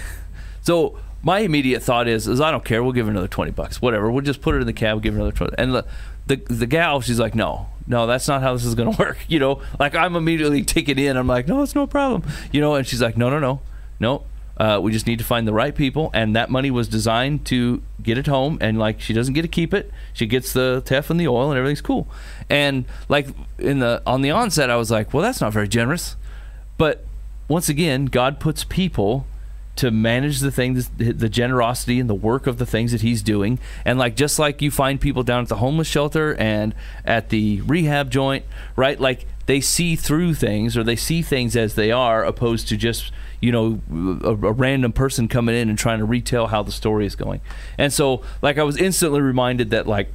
so my immediate thought is, is I don't care. We'll give her another twenty bucks, whatever. We'll just put her in the cab. We'll give her another twenty. And the, the the gal, she's like, no, no, that's not how this is going to work. You know, like I'm immediately taking in. I'm like, no, it's no problem. You know, and she's like, no, no, no, no. Uh, we just need to find the right people, and that money was designed to get it home. And like, she doesn't get to keep it. She gets the Tef and the oil, and everything's cool. And like in the on the onset, I was like, well, that's not very generous. But once again, God puts people to manage the things, the generosity and the work of the things that he's doing. And like, just like you find people down at the homeless shelter and at the rehab joint, right? Like they see through things, or they see things as they are, opposed to just, you know, a, a random person coming in and trying to retell how the story is going. And so like, I was instantly reminded that like,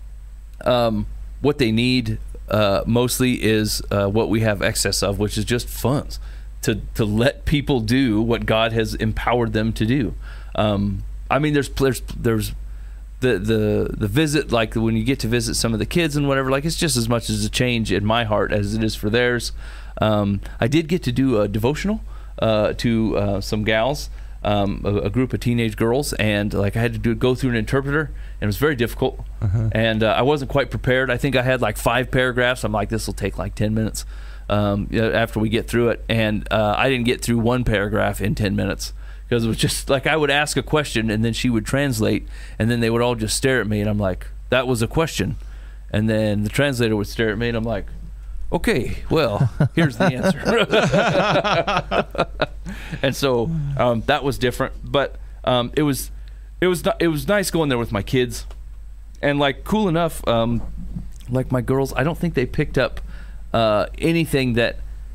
um, what they need uh, mostly is uh, what we have excess of, which is just funds. To, to let people do what God has empowered them to do. Um, I mean, there's there's there's the the the visit, like when you get to visit some of the kids and whatever, like it's just as much as a change in my heart as it is for theirs. Um, I did get to do a devotional uh, to uh, some gals, um, a, a group of teenage girls, and like I had to do go through an interpreter, and it was very difficult. Uh-huh. And uh, I wasn't quite prepared. I think I had like five paragraphs. I'm like, this will take like ten minutes. Um, after we get through it, and uh, I didn't get through one paragraph in ten minutes because it was just like I would ask a question and then she would translate, and then they would all just stare at me, and I'm like, that was a question, and then the translator would stare at me, and I'm like, okay, well, here's the answer. And so um, that was different, but um, it was it was it was nice going there with my kids, and like cool enough, um, like my girls, I don't think they picked up Uh, anything that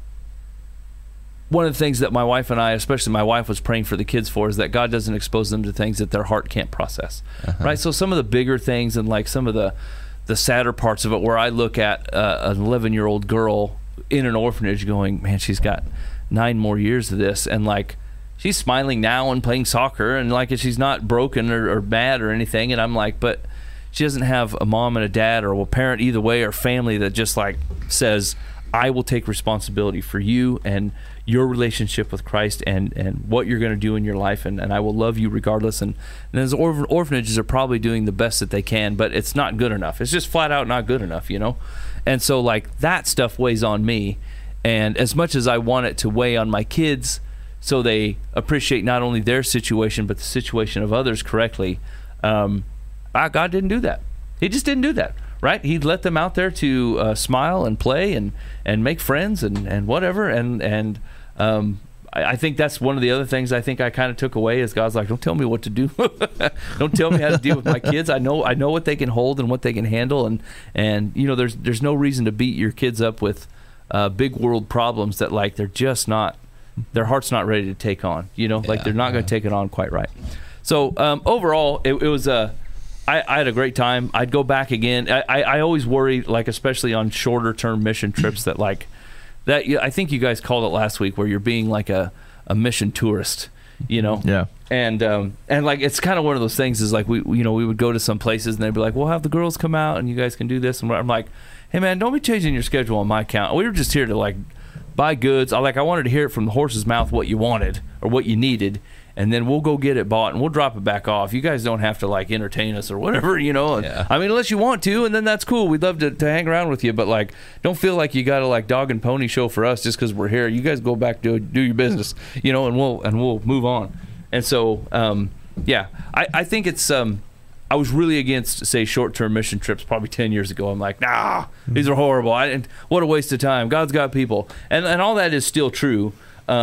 one of the things that my wife and I, especially my wife, was praying for the kids for is that God doesn't expose them to things that their heart can't process. Uh-huh. Right. So some of the bigger things and like some of the the sadder parts of it, where I look at uh, an eleven year old girl in an orphanage going, man, she's got nine more years of this, and like she's smiling now and playing soccer, and like she's not broken or, or mad or anything, and I'm like, but she doesn't have a mom and a dad or a parent either way, or family that just like says, I will take responsibility for you and your relationship with Christ and, and what you're going to do in your life, and, and I will love you regardless. And, and those orphan, orphanages are probably doing the best that they can, but it's not good enough. It's just flat out not good enough, you know? And so like that stuff weighs on me, and as much as I want it to weigh on my kids so they appreciate not only their situation but the situation of others correctly, um, God didn't do that. He just didn't do that, right? He let them out there to uh, smile and play and, and make friends and, and whatever. And and um, I, I think that's one of the other things I think I kind of took away is God's like, don't tell me what to do. Don't tell me how to deal with my kids. I know I know what they can hold and what they can handle. And, and you know, there's there's no reason to beat your kids up with uh, big world problems that like they're just not, their heart's not ready to take on. You know, yeah, like they're not yeah. going to take it on quite right. So um, overall, it, it was a I, I had a great time. I'd go back again. I, I, I always worry, like especially on shorter term mission trips, that like that. I think you guys called it last week, where you're being like a, a mission tourist, you know. Yeah. And um and like it's kind of one of those things. Is like we you know we would go to some places and they'd be like, we'll have the girls come out and you guys can do this. And I'm like, hey man, don't be changing your schedule on my account. We were just here to like buy goods. I like I wanted to hear it from the horse's mouth what you wanted or what you needed. And then we'll go get it bought and we'll drop it back off. You guys don't have to like entertain us or whatever, you know. Yeah. I mean, unless you want to, and then that's cool. We'd love to, to hang around with you, but like, don't feel like you got to like dog and pony show for us just because we're here. You guys go back to do your business, you know, and we'll and we'll move on. And so, um, yeah, I, I think it's. Um, I was really against, say, short-term mission trips probably ten years ago. I'm like, nah, these are horrible. I, and what a waste of time. God's got people, and and all that is still true. Um,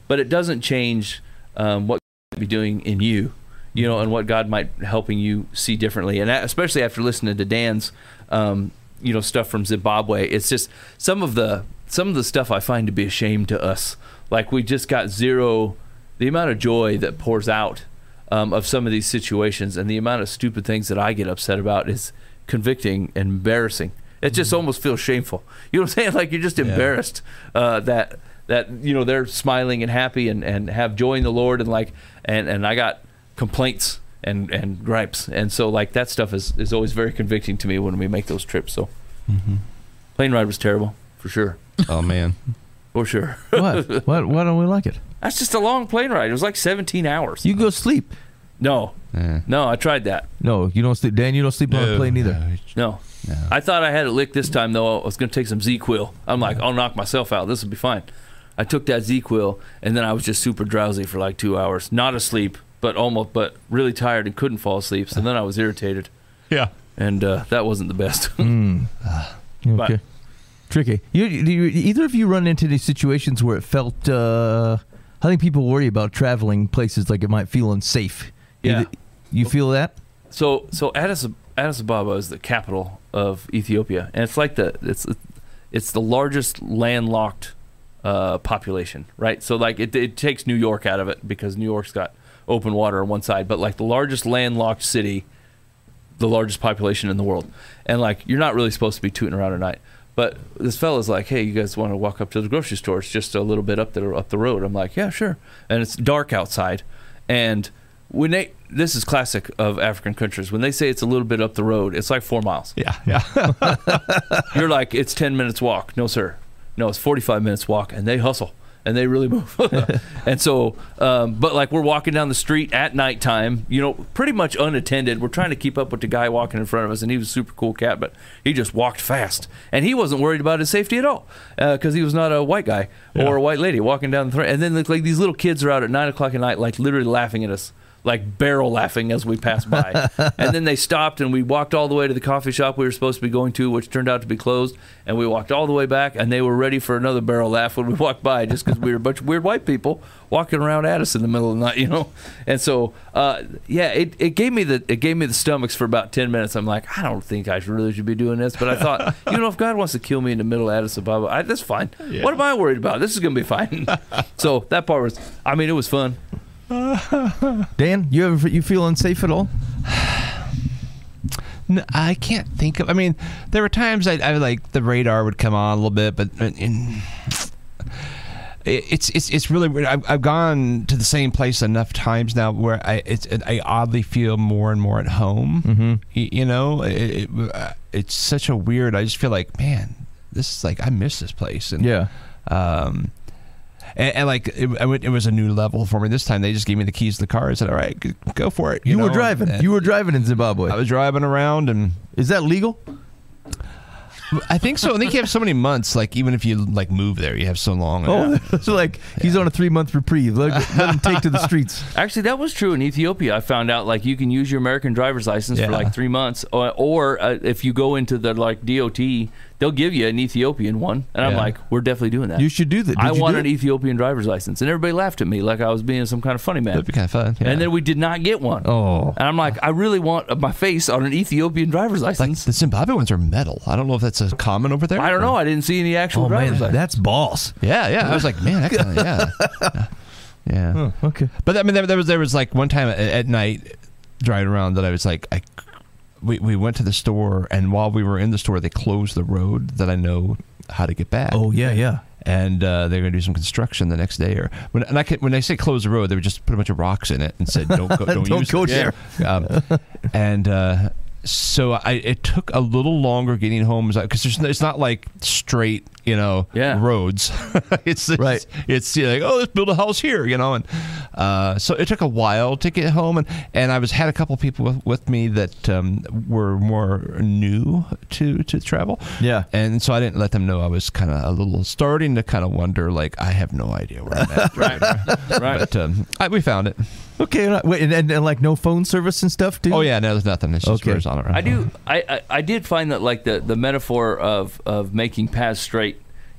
but it doesn't change um, what God might be doing in you, you know, and what God might helping you see differently. And that, especially after listening to Dan's, um, you know, stuff from Zimbabwe, it's just some of the some of the stuff I find to be a shame to us. Like we just got zero, the amount of joy that pours out um, of some of these situations, and the amount of stupid things that I get upset about is convicting and embarrassing. It just almost feels shameful. You know what I'm saying? Like you're just embarrassed uh, that that you know they're smiling and happy and, and have joy in the Lord, and like and, and I got complaints and, and gripes, and so like that stuff is, is always very convicting to me when we make those trips. So Mm-hmm. plane ride was terrible for sure. Oh man, for sure. What? What? Why don't we like it? That's just a long plane ride. It was like seventeen hours. You go sleep. No, yeah. no, I tried that. No, you don't sleep. Dan, you don't sleep on a plane either. No, No. no. I thought I had it licked this time, though. I was going to take some Z-Quil. I'm like, I'll knock myself out. This will be fine. I took that Z-Quil, and then I was just super drowsy for like two hours. Not asleep, but almost, but really tired and couldn't fall asleep. So then I was irritated, Yeah. and uh, that wasn't the best. Mm. Okay. But- Tricky. You, you, either of you run into these situations where it felt, uh, I think people worry about traveling places like it might feel unsafe. Yeah. You, you feel that? So, so Addis, Addis Ababa is the capital of Ethiopia, and it's like the it's it's the largest landlocked uh, population, right? So, like it, it takes New York out of it because New York's got open water on one side, but like the largest landlocked city, the largest population in the world, and like you're not really supposed to be tooting around at night. But this fella's like, hey, you guys want to walk up to the grocery store? It's just a little bit up the up the road. I'm like, yeah, sure. And it's dark outside, and when they this is classic of African countries. When they say it's a little bit up the road, it's like four miles. Yeah, yeah. You're like, it's ten minutes walk. No, sir. No, it's forty-five minutes walk, and they hustle. And they really move. And so, um, but like we're walking down the street at nighttime, you know, pretty much unattended. We're trying to keep up with the guy walking in front of us, and he was a super cool cat, but he just walked fast. And he wasn't worried about his safety at all because uh, he was not a white guy Yeah. or a white lady walking down the street. And then like, like these little kids are out at nine o'clock at night, like literally laughing at us. Like barrel laughing as we passed by. And then they stopped, and we walked all the way to the coffee shop we were supposed to be going to, which turned out to be closed. And we walked all the way back, and they were ready for another barrel laugh when we walked by, just because we were a bunch of weird white people walking around at us in the middle of the night, you know. And so, uh, yeah, it, it gave me the it gave me the stomachs for about ten minutes. I'm like, I don't think I really should be doing this, but I thought, you know, if God wants to kill me in the middle of Addis Ababa, I, that's fine. Yeah. What am I worried about? This is gonna be fine. So that part was, I mean, it was fun. Dan, you ever you feel unsafe at all? No, I can't think of. I mean, there were times I, I like the radar would come on a little bit, but in, it's it's it's really weird. I've, I've gone to the same place enough times now where I it's I oddly feel more and more at home. Mm-hmm. You, you know, it, it, it's such a weird. I just feel like, man, this is like I miss this place. And Yeah. Um, And, and like it, it was a new level for me this time. They just gave me the keys to the car and said, "All right, g- go for it." You, know? were driving. And You were driving in Zimbabwe. I was driving around, and Is that legal? I think so. I think you have so many months. Like even if you like move there, you have so long. Oh, so like he's on a three month reprieve. Let, let him take to the streets. Actually, that was true in Ethiopia. I found out like you can use your American driver's license Yeah. for like three months, or, or uh, if you go into the like D O T, they'll give you an Ethiopian one. And I'm Yeah. like, we're definitely doing that. You should do that. Did I you want do an it? Ethiopian driver's license, and everybody laughed at me like I was being some kind of funny man. That'd be kind of fun. Yeah. And then we did not get one. Oh. And I'm like, I really want my face on an Ethiopian driver's like license. the Zimbabwe ones are metal. I don't know if that's a common over there. I don't know. I didn't see any actual Oh man, driver's license. that's boss. Yeah, yeah. I was like, man, that kind of yeah, yeah. Oh, okay. But I mean, there, there was there was like one time at, at night driving around that I was like, I, we we went to the store, and while we were in the store, they closed the road that I know how to get back. Oh yeah, yeah. And uh, they're going to do some construction the next day, or when and I could, when they say close the road, they would just put a bunch of rocks in it and said, "Don't go, don't, Don't use go it." there. Um, and uh, so I it took a little longer getting home because there's it's not like straight, you know, Yeah. roads. it's, it's Right. It's you know, like, oh, let's build a house here, you know, and uh, so it took a while to get home, and, and I was had a couple people with, with me that um, were more new to to travel. Yeah. And so I didn't let them know I was kind of a little starting to kind of wonder, like, I have no idea where I'm at. Right. Right. But um, I, we found it. Okay. right. Wait, and, and, and like no phone service and stuff too. Oh, yeah, no, there's nothing. It's just Okay. horizontal. I do. I, I, I did find that like the, the metaphor of, of making paths straight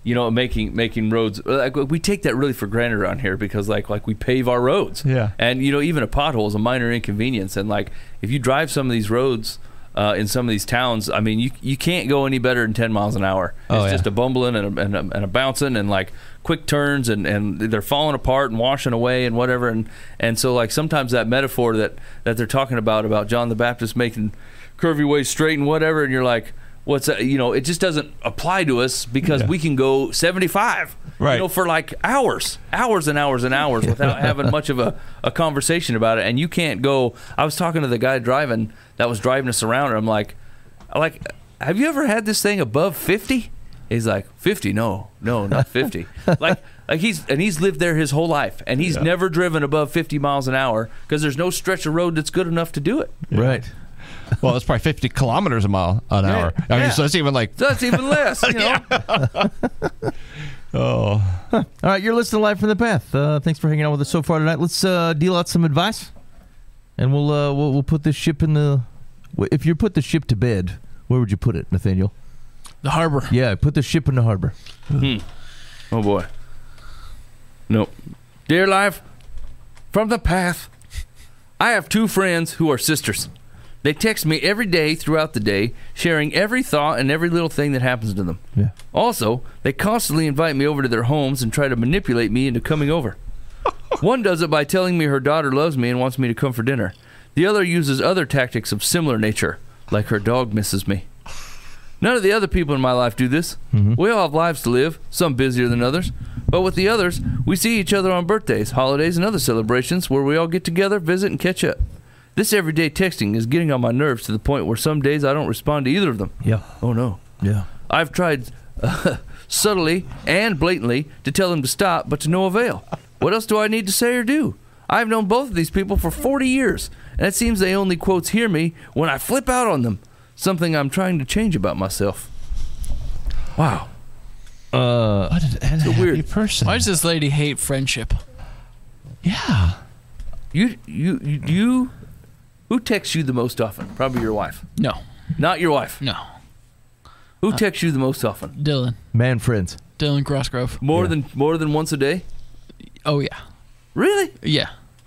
you know, making making roads. Like, we take that really for granted around here because like like we pave our roads. Yeah. And you know, even a pothole is a minor inconvenience. And like if you drive some of these roads uh, in some of these towns, I mean, you you can't go any better than ten miles an hour. It's Oh, yeah. just a bumbling and a, and a, and a bouncing and like quick turns and, and they're falling apart and washing away and whatever. And and so like sometimes that metaphor that that they're talking about about John the Baptist making curvy ways straight and whatever, and you're like, what's that? You know, it just doesn't apply to us because Yeah. we can go seventy-five, Right. you know, for like hours, hours and hours and hours without having much of a, a conversation about it. And you can't go. I was talking to the guy driving that was driving us around, and I'm like, like, have you ever had this thing above fifty? He's like, fifty? No, no, not fifty. like, like he's and he's lived there his whole life, and he's Yeah. never driven above fifty miles an hour because there's no stretch of road that's good enough to do it. Right. Well, it's probably fifty kilometers a mile an Yeah. hour. I mean, Yeah. so it's even like, So that's even less, you know. oh, All right, you're listening live from the path. Uh, thanks for hanging out with us so far tonight. Let's uh, deal out some advice, and we'll, uh, we'll we'll put this ship in the. If you put the ship to bed, where would you put it, Nathaniel? The harbor. Yeah, put the ship in the harbor. Hmm. Oh boy. Nope. Dear life, from the path, I have two friends who are sisters. They text me every day throughout the day, sharing every thought and every little thing that happens to them. Yeah. Also, they constantly invite me over to their homes and try to manipulate me into coming over. One does it by telling me her daughter loves me and wants me to come for dinner. The other uses other tactics of similar nature, like her dog misses me. None of the other people in my life do this. We all have lives to live, some busier than others. But with the others, we see each other on birthdays, holidays, and other celebrations where we all get together, visit, and catch up. This everyday texting is getting on my nerves to the point where some days I don't respond to either of them. Yeah. Oh no. Yeah. I've tried uh, subtly and blatantly to tell them to stop, but to no avail. What else do I need to say or do? I've known both of these people for forty years, and it seems they only quotes hear me when I flip out on them. Something I'm trying to change about myself. Wow. Uh, what a, what a weird- happy person. Why does this lady hate friendship? Yeah. You, you, you, you, who texts you the most often? Probably your wife. No, Not your wife. no. Who texts you the most often? Dylan. man, friends. Dylan Crossgrove. More Yeah. than more than once a day? Oh, yeah. Really? Yeah.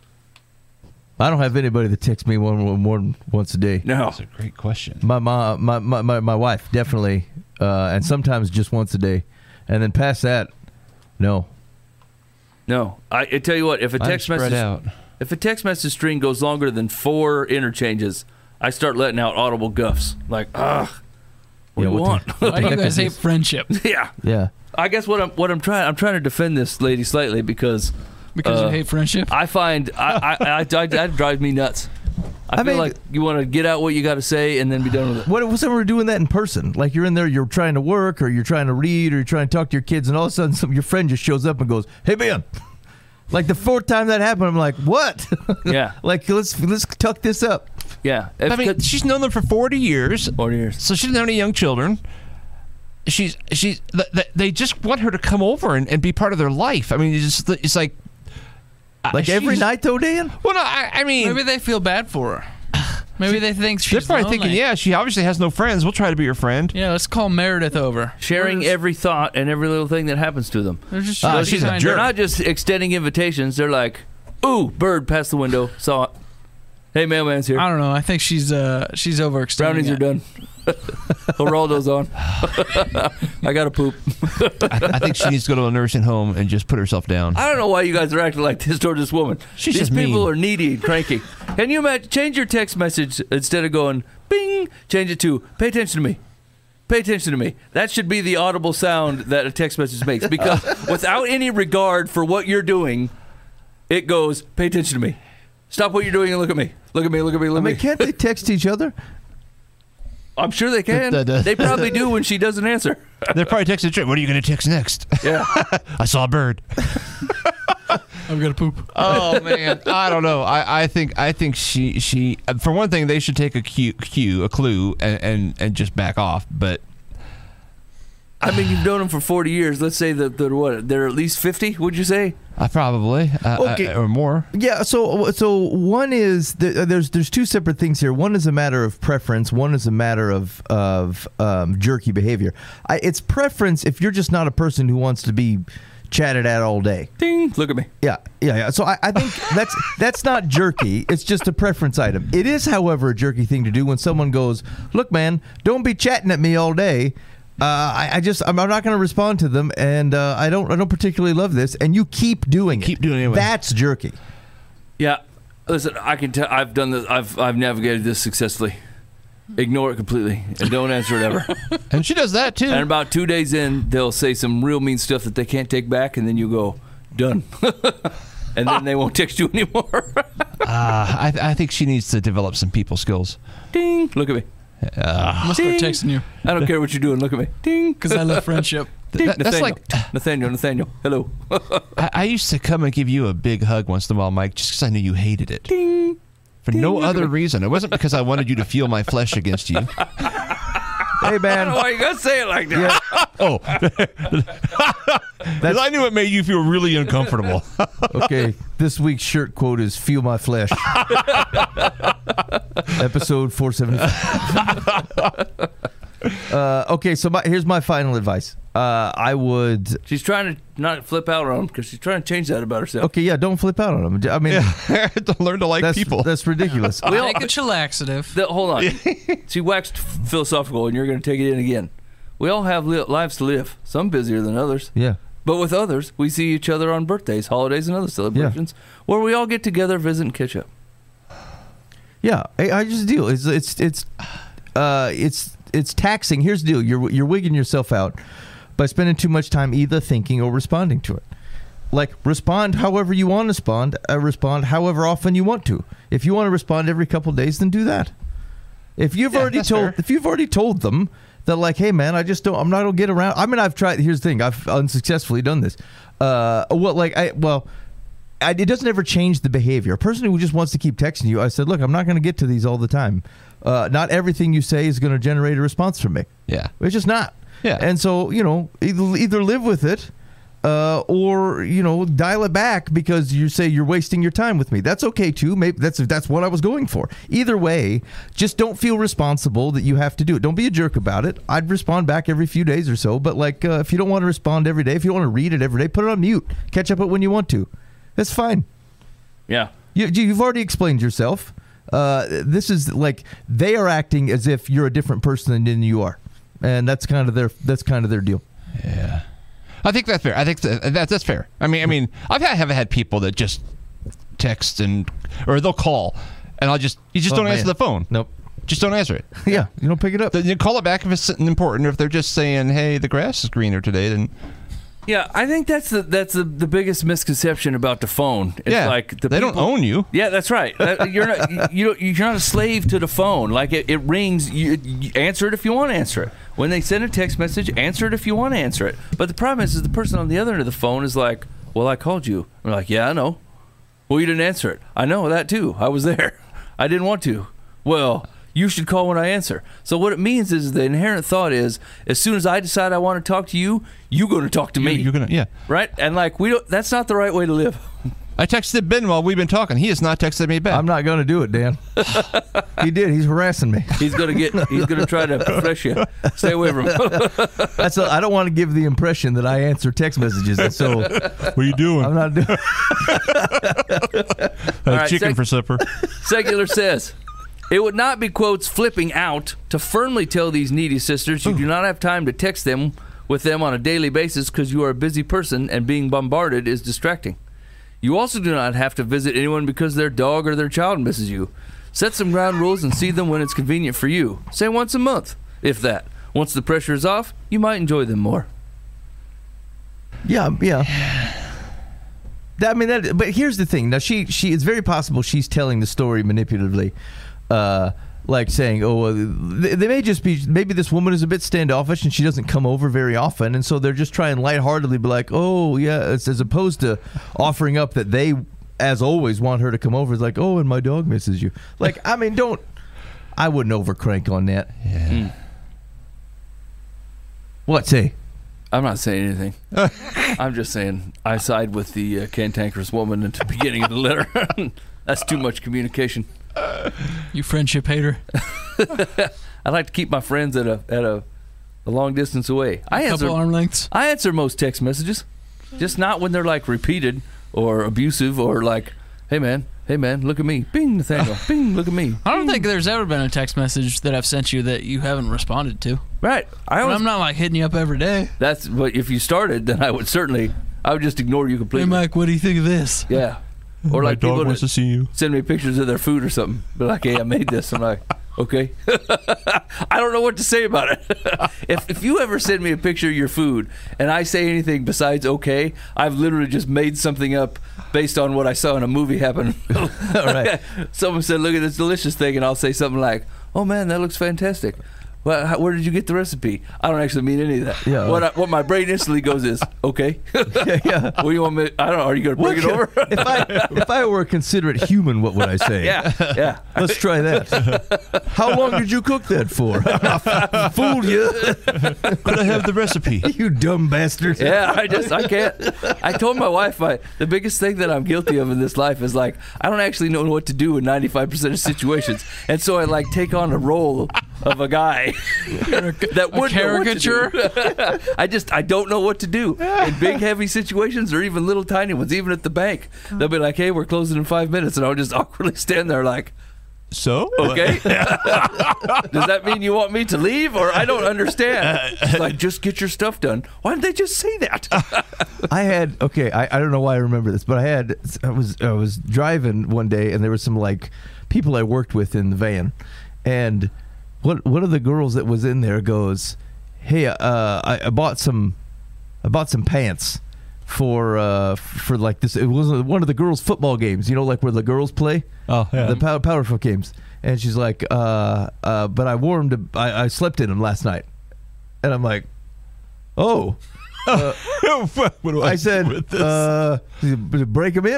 I don't have anybody that texts me one more than once a day. No. That's a great question. My mom, my, my, my, my wife, definitely, uh, and sometimes just once a day, and then past that, no. No. I, I tell you what, if a I'm text spread message out. if a text message string goes longer than four interchanges, I start letting out audible guffs. Like, ugh. What Yeah, do you what want? Why do you guys hate friendship? yeah. Yeah. I guess what I'm what I'm trying I'm trying to defend this lady slightly because Because Uh, you hate friendship? I find I, I, I, I that drives me nuts. I, I feel mean- like you want to get out what you got to say and then be done with it. What if someone were doing that in person? Like you're in there, you're trying to work, or you're trying to read, or you're trying to talk to your kids, and all of a sudden, some your friend just shows up and goes, "Hey, man!" Like the fourth time that happened, I'm like, "What?" Yeah, Like let's let's tuck this up. yeah. I mean, she's known them for forty years, forty years. so she doesn't have any young children. She's she's th- th- they just want her to come over and, and be part of their life. I mean, it's just, it's like Like every she's- night, though, Dan. Well, no, I, I mean, Maybe they feel bad for her. Maybe they think they're she's probably lonely. thinking, yeah, she obviously has no friends. We'll try to be your friend. Yeah, let's call Meredith over. Sharing Where's- every thought and every little thing that happens to them. They're just Ah, trying to she's a find jerk. They're her. not just extending invitations. They're like, "Ooh, bird passed the window, saw it. Hey, mailman's here. I don't know. I think she's uh she's overextending. Brownies are it. done. Geraldo's on. I gotta poop." I, I think she needs to go to a nursing home and just put herself down. I don't know why you guys are acting like this towards this woman. She's These just people mean. are needy and cranky. Can you imagine? Change your text message instead of going bing. Change it to "Pay attention to me. Pay attention to me." That should be the audible sound that a text message makes, because without any regard for what you're doing, it goes, "Pay attention to me. Stop what you're doing and look at me. Look at me. Look at me. Look I at mean, me." can't they text each other? I'm sure they can. Da- da- da. They probably do when she doesn't answer. They're probably texting, Trip, what are you going to text next? Yeah. I saw a bird. I'm gonna poop. Oh man, I don't know. I, I think I think she she for one thing they should take a cue, cue a clue and, and and just back off. But I mean, you've known them for forty years. Let's say that they're what? They're at least fifty. Would you say? Uh, probably, uh, Okay. uh, or more. Yeah, so so one is the, there's there's two separate things here. One is a matter of preference. One is a matter of of um, jerky behavior. I, it's preference if you're just not a person who wants to be chatted at all day. Ding! Look at me. Yeah, yeah, yeah. So I, I think that's that's not jerky. It's just a preference item. It is, however, a jerky thing to do when someone goes, "Look, man, don't be chatting at me all day." Uh, I, I just I'm, I'm not going to respond to them, and uh, I don't I don't particularly love this. And you keep doing it. Keep doing it anyway. That's jerky. Yeah. Listen, I can tell. I've done this. I've I've navigated this successfully. Ignore it completely and don't answer it ever. And she does that too. And about two days in, they'll say some real mean stuff that they can't take back, and then you go, done. And then they won't text you anymore. uh, I, I think she needs to develop some people skills. Ding! Look at me. I'm gonna start texting you I don't care what you're doing. Look at me. Ding! because I love friendship. Ding. That- that's Nathaniel. like Nathaniel. Nathaniel. Hello. I, I used to come and give you a big hug once in a while, Mike, just because I knew you hated it. Ding! For no other reason. It wasn't because I wanted you to feel my flesh against you. Hey, I don't know man. why you gotta say it like that. Oh, because I knew it made you feel really uncomfortable. Okay, this week's shirt quote is "Feel my flesh." Episode four seventy-five. Uh, okay, so my, here's my final advice. Uh, I would. She's trying to not flip out on him because she's trying to change that about herself. Okay, yeah, don't flip out on them. I mean, To learn to like that's people. that's ridiculous. We all- Take a chillaxative. The- hold on. She waxed philosophical, and you're going to take it in again. We all have li- lives to live. Some busier than others. Yeah. But with others, we see each other on birthdays, holidays, and other celebrations where we all get together, visit, and catch up. Yeah, I, I just deal. It's it's it's uh it's it's taxing. Here's the deal: you're you're wigging yourself out by spending too much time either thinking or responding to it. Like, respond however you want to respond. Uh, respond however often you want to. If you want to respond every couple of days, then do that. If you've Yeah, already that's told fair. if you've already told them that, like, hey man, I just don't I'm not gonna get around. I mean, I've tried. Here's the thing: I've unsuccessfully done this. Uh, well, like I well. I, it doesn't ever change the behavior. A person who just wants to keep texting you, I said, look, I'm not going to get to these all the time. Uh, not everything you say is going to generate a response from me. Yeah. It's just not. Yeah. And so, you know, either, either live with it uh, or, you know, dial it back because you say you're wasting your time with me. That's okay, too. Maybe that's that's what I was going for. Either way, just don't feel responsible that you have to do it. Don't be a jerk about it. I'd respond back every few days or so. But, like, uh, if you don't want to respond every day, if you don't want to read it every day, put it on mute. Catch up it when you want to. That's fine. Yeah. You, you've already explained yourself. Uh, this is like they are acting as if you're a different person than you are, and that's kind of their that's kind of their deal. Yeah. I think that's fair. I think that, that's that's fair. I mean, I mean, I've had, have had people that just text and or they'll call, and I'll just you just Oh, don't answer man. the phone. Nope. Just don't answer it. Yeah, you don't pick it up. Then you call it back if it's something important. If they're just saying, "Hey, the grass is greener today," then Yeah, I think that's the that's the, the biggest misconception about the phone. It's yeah, like the they don't people- own you. Yeah, that's right. That- you're not you don't- you're not a slave to the phone. Like it, it rings, you, you answer it if you want to answer it. When they send a text message, answer it if you want to answer it. But the problem is, is the person on the other end of the phone is like, "Well, I called you." I'm like, "Yeah, I know." Well, you didn't answer it. I know that too. I was there. I didn't want to. Well, you should call when I answer. So what it means is the inherent thought is, as soon as I decide I want to talk to you, you're going to talk to me. You're, you're gonna, yeah. Right? And like we don't. That's not the right way to live. I texted Ben while we've been talking. He has not texted me back. I'm not going to do it, Dan. He did. He's harassing me. He's gonna get. He's gonna try to flesh you. Stay away from him. That's a, I don't want to give the impression that I answer text messages, and so What are you doing? I'm not doing. Uh, right, chicken sec- for supper. Secular says, it would not be, quotes, flipping out to firmly tell these needy sisters you do not have time to text them with them on a daily basis because you are a busy person and being bombarded is distracting. You also do not have to visit anyone because their dog or their child misses you. Set some ground rules and see them when it's convenient for you. Say once a month, if that. Once the pressure is off, you might enjoy them more. Yeah, yeah. That- I mean, that, but here's the thing. Now, she, she, it's very possible she's telling the story manipulatively, uh, like saying, "Oh, uh, they, they may just be. Maybe this woman is a bit standoffish and she doesn't come over very often, and so they're just trying lightheartedly be like, oh, yeah," as, as opposed to offering up that they, as always, want her to come over. It's like, "Oh, and my dog misses you." Like, I mean, don't. I wouldn't overcrank on that. Yeah. Mm. What say? I'm not saying anything. I'm just saying I side with the uh, cantankerous woman at the beginning of the letter. That's too much communication. You friendship hater. I like to keep my friends at a at a, a long distance away. I A answer couple arm lengths. I answer most text messages, just not when they're like repeated or abusive or like, hey man, hey man, look at me, bing Nathaniel, bing, look at me. I don't think there's ever been a text message that I've sent you that you haven't responded to. Right. I But always, I'm not like hitting you up every day. that's what if you started, then I would certainly I would just ignore you Hey completely. Mike, what do you think of this? Yeah. Or My like dog people wants that to see you. send me pictures of their food or something. Be like, hey, I made this. I'm like, okay. I don't know what to say about it. if if you ever send me a picture of your food and I say anything besides okay, I've literally just made something up based on what I saw in a movie happen. All right. Someone said, look at this delicious thing, and I'll say something like, oh man, that looks fantastic. Well, how, where did you get the recipe? I don't actually mean any of that. Yeah. What I, what my brain instantly goes is, okay. Yeah, yeah. What do you want me? I don't know. Are you going to bring it over? if I if I were a considerate human, what would I say? Yeah, yeah. Let's try that. How long did you cook that for? Fooled you. Could I have the recipe? You dumb bastard. Yeah, I just I can't. I told my wife my the biggest thing that I'm guilty of in this life is like I don't actually know what to do in ninety-five percent of situations, and so I like take on a role of a guy that would a caricature. Know what to do. I just I don't know what to do in big heavy situations or even little tiny ones. Even at the bank, they'll be like, "Hey, we're closing in five minutes," and I'll just awkwardly stand there like. So? Okay. Does that mean you want me to leave, or I don't understand? It's like, just get your stuff done. Why didn't they just say that? I had okay. I, I don't know why I remember this, but I had I was I was driving one day and there was some like people I worked with in the van, and one one of the girls that was in there goes, "Hey, uh, I, I bought some, I bought some pants for uh for like this. It was one of the girls' football games. You know, like where the girls play." Oh, yeah. The power, powerful games. And she's like, uh, uh, but I wore them to, I, I slept in them last night. And I'm like, oh. Uh, what do I, I said, do with this? uh, break them in?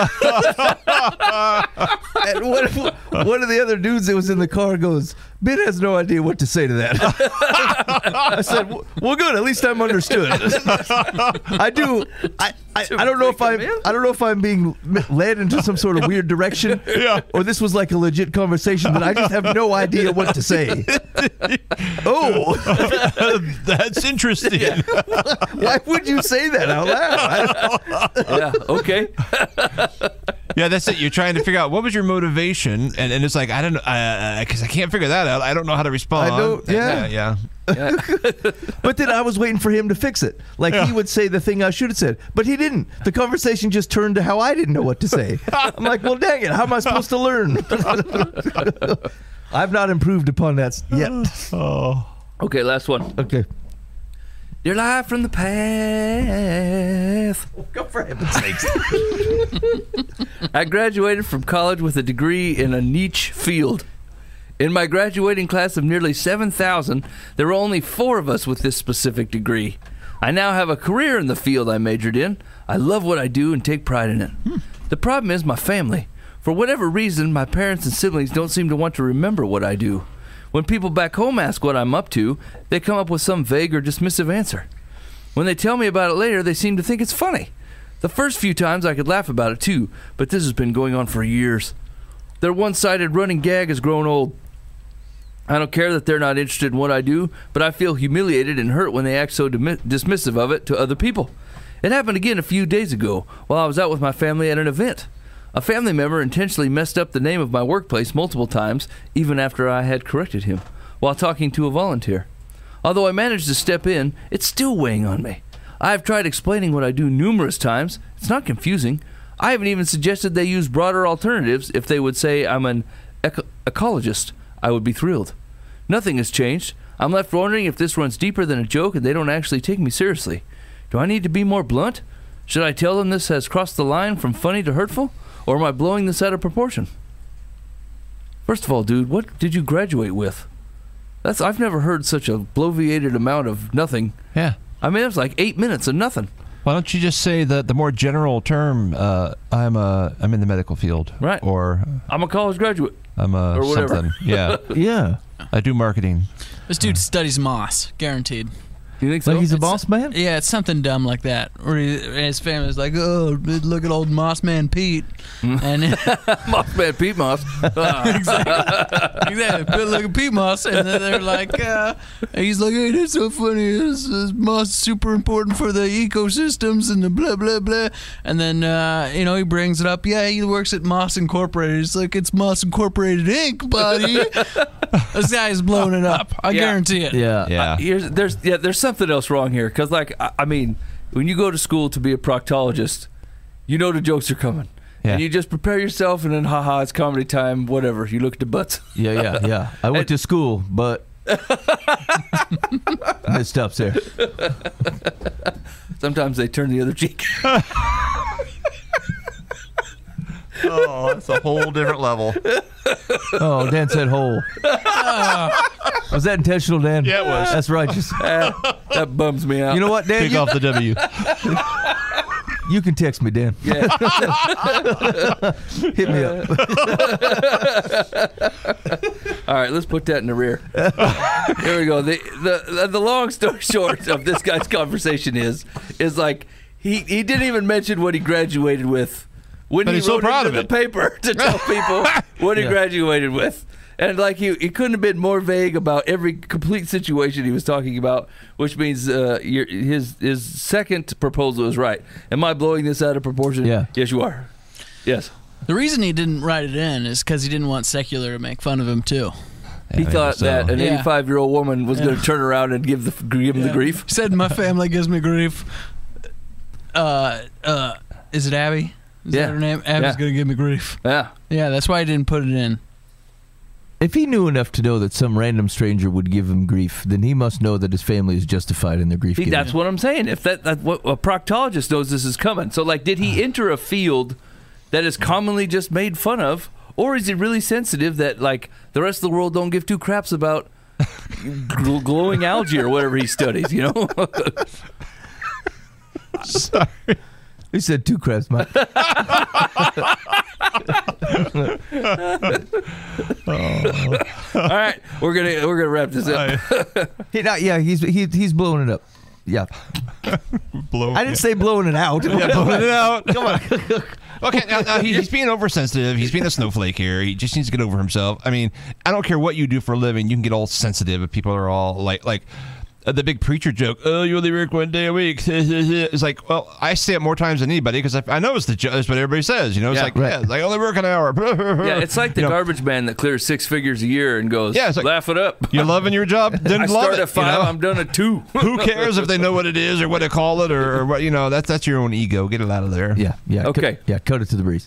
And one, one of the other dudes that was in the car goes, Ben has no idea what to say to that. I said, well, good. At least I'm understood. I do. I, I, I don't know if I'm. I don't know if I'm being led into some sort of weird direction, Yeah. or this was like a legit conversation, but I just have no idea what to say. Oh, That's interesting. why would you say that out loud? Yeah, okay. Yeah, that's it. You're trying to figure out what was your motivation, and, and it's like I don't know, because I, I can't figure that out. I don't know how to respond. I don't- yeah. yeah, yeah. But then I was waiting for him to fix it. Like Yeah. he would say the thing I should have said, but he didn't. The conversation just turned to how I didn't know what to say. I'm like, well, dang it, how am I supposed to learn? I've not improved upon that yet. Oh, Okay, last one. Okay. You're live from the path. Go for heaven's sakes. I graduated from college with a degree in a niche field. In my graduating class of nearly seven thousand, there were only four of us with this specific degree. I now have a career in the field I majored in. I love what I do and take pride in it. Hmm. The problem is my family. For whatever reason, my parents and siblings don't seem to want to remember what I do. When people back home ask what I'm up to, they come up with some vague or dismissive answer. When they tell me about it later, they seem to think it's funny. The first few times I could laugh about it too, but this has been going on for years. Their one-sided running gag has grown old. I don't care that they're not interested in what I do, but I feel humiliated and hurt when they act so dimi- dismissive of it to other people. It happened again a few days ago while I was out with my family at an event. A family member intentionally messed up the name of my workplace multiple times, even after I had corrected him, while talking to a volunteer. Although I managed to step in, it's still weighing on me. I have tried explaining what I do numerous times. It's not confusing. I haven't even suggested they use broader alternatives. If they would say I'm an eco- ecologist, I would be thrilled. Nothing has changed. I'm left wondering if this runs deeper than a joke and they don't actually take me seriously. Do I need to be more blunt? Should I tell them this has crossed the line from funny to hurtful? Or am I blowing this out of proportion? First of all, dude, what did you graduate with? That's I've never heard such a bloviated amount of nothing. yeah. I mean, it was like eight minutes of nothing. Why don't you just say the the more general term? Uh, I'm a I'm in the medical field, Right. Or I'm a college graduate. I'm a Or whatever. something. Yeah, Yeah. I do marketing. This dude studies moss, guaranteed. You think so? Like he's a It's- boss man? Yeah, it's something dumb like that. Where he, his family's like, oh, look at old Moss Man Pete. And Moss Man Pete Moss. Ah. exactly, but look at Pete Moss. And then they're like, uh, he's like, hey, that's so funny. This, this moss is super important for the ecosystems and the blah, blah, blah. And then, uh, you know, he brings it up. Yeah, he works at Moss Incorporated. It's like, it's Moss Incorporated Incorporated, buddy. This guy's blowing it up. I Yeah. guarantee it. Yeah. Yeah. Here's, there's yeah, there's something else wrong here. Because, like, I, I mean, when you go to school to be a proctologist, you know the jokes are coming. Yeah. And you just prepare yourself, and then, haha, it's comedy time, whatever. You look at the butts. Yeah, yeah, yeah. I went to school, but missed up there. Sometimes they turn the other cheek. Oh, that's a whole different level. Oh, Dan said hole. Was that intentional, Dan? Yeah, it was. That's righteous. Ah, that bums me out. You know what, Dan? Take You, off the W. you can text me, Dan. Yeah. Hit me up. All right, let's put that in the rear. Here we go. The, the the long story short of this guy's conversation is is like he, he didn't even mention what he graduated with when But he he's so wrote proud into of the it. paper to tell people what he Yeah. graduated with. And like he, he couldn't have been more vague about every complete situation he was talking about, which means uh, your, his his second proposal is right. Am I blowing this out of proportion? Yeah. Yes, you are. Yes. The reason he didn't write it in is because he didn't want Secular to make fun of him, too. He Yeah, thought so. that an Yeah. eighty-five-year-old woman was going Yeah. to turn around and give the give him the grief. He said, my family gives me grief. Uh, uh, is it Abby? Is Yeah. that her name? Abby's Yeah. going to give me grief. Yeah. Yeah, that's why he didn't put it in. If he knew enough to know that some random stranger would give him grief, then he must know that his family is justified in their grief. See, giving. that's what I'm saying. If that, that what a proctologist knows this is coming. So, like, did he enter a field that is commonly just made fun of, or is he really sensitive that like the rest of the world don't give two craps about gl- glowing algae or whatever he studies? You know. Sorry. He said two crabs, Mike. All right, we're gonna we're gonna wrap this up. He, no, yeah, he's he, he's blowing it up. Yeah, Blow. I didn't say blowing it out. Yeah, blowing it out. Come on. Okay, now, now he, he's being oversensitive. He's being a snowflake here. He just needs to get over himself. I mean, I don't care what you do for a living. You can get all sensitive if people are all like, like uh, the big preacher joke. Oh, you only work one day a week. It's like, well, I say it more times than anybody because I, I know it's the jo- that's what everybody says. You know, it's Yeah. like, Right. yeah, it's like I only work an hour. Yeah, it's like the You know, garbage man that clears six figures a year and goes, Yeah, it's like- laugh it up. You're loving your job. Then I love start it, at five, you know? I'm done at two. Who cares if they know what it is or what to call it or, or what? You know, that's that's your own ego. Get it out of there. Yeah, yeah. Okay. Cut, yeah, cut it to the breeze.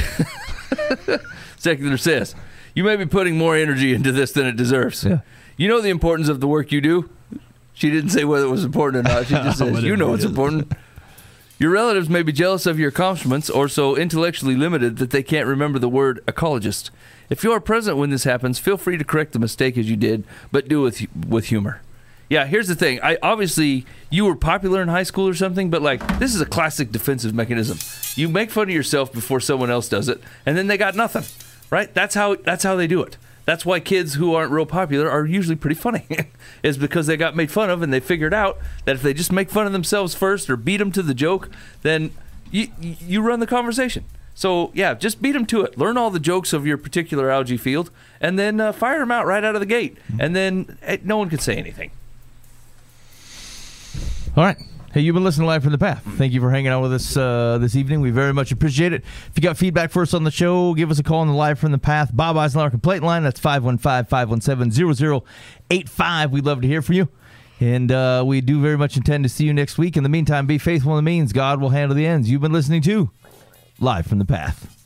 Secular says, you may be putting more energy into this than it deserves. Yeah. You know the importance of the work you do? She didn't say whether it was important or not. She just says, Whatever you know it it's is. important. Your relatives may be jealous of your accomplishments or so intellectually limited that they can't remember the word ecologist. If you are present when this happens, feel free to correct the mistake as you did, but do it with, with humor. Yeah, here's the thing. I obviously, you were popular in high school or something, but like this is a classic defensive mechanism. You make fun of yourself before someone else does it, and then they got nothing, right? That's how that's how they do it. That's why kids who aren't real popular are usually pretty funny, is because they got made fun of and they figured out that if they just make fun of themselves first or beat them to the joke, then you you run the conversation. So yeah, just beat them to it. Learn all the jokes of your particular algae field, and then uh, fire them out right out of the gate, and then eh, no one can say anything. All right. Hey, you've been listening to Live from the Path. Thank you for hanging out with us uh, this evening. We very much appreciate it. If you got feedback for us on the show, give us a call on the Live from the Path Bob Eisenhower complaint line. That's five one five, five one seven, zero zero eight five. We'd love to hear from you. And uh, we do very much intend to see you next week. In the meantime, be faithful in the means. God will handle the ends. You've been listening to Live from the Path.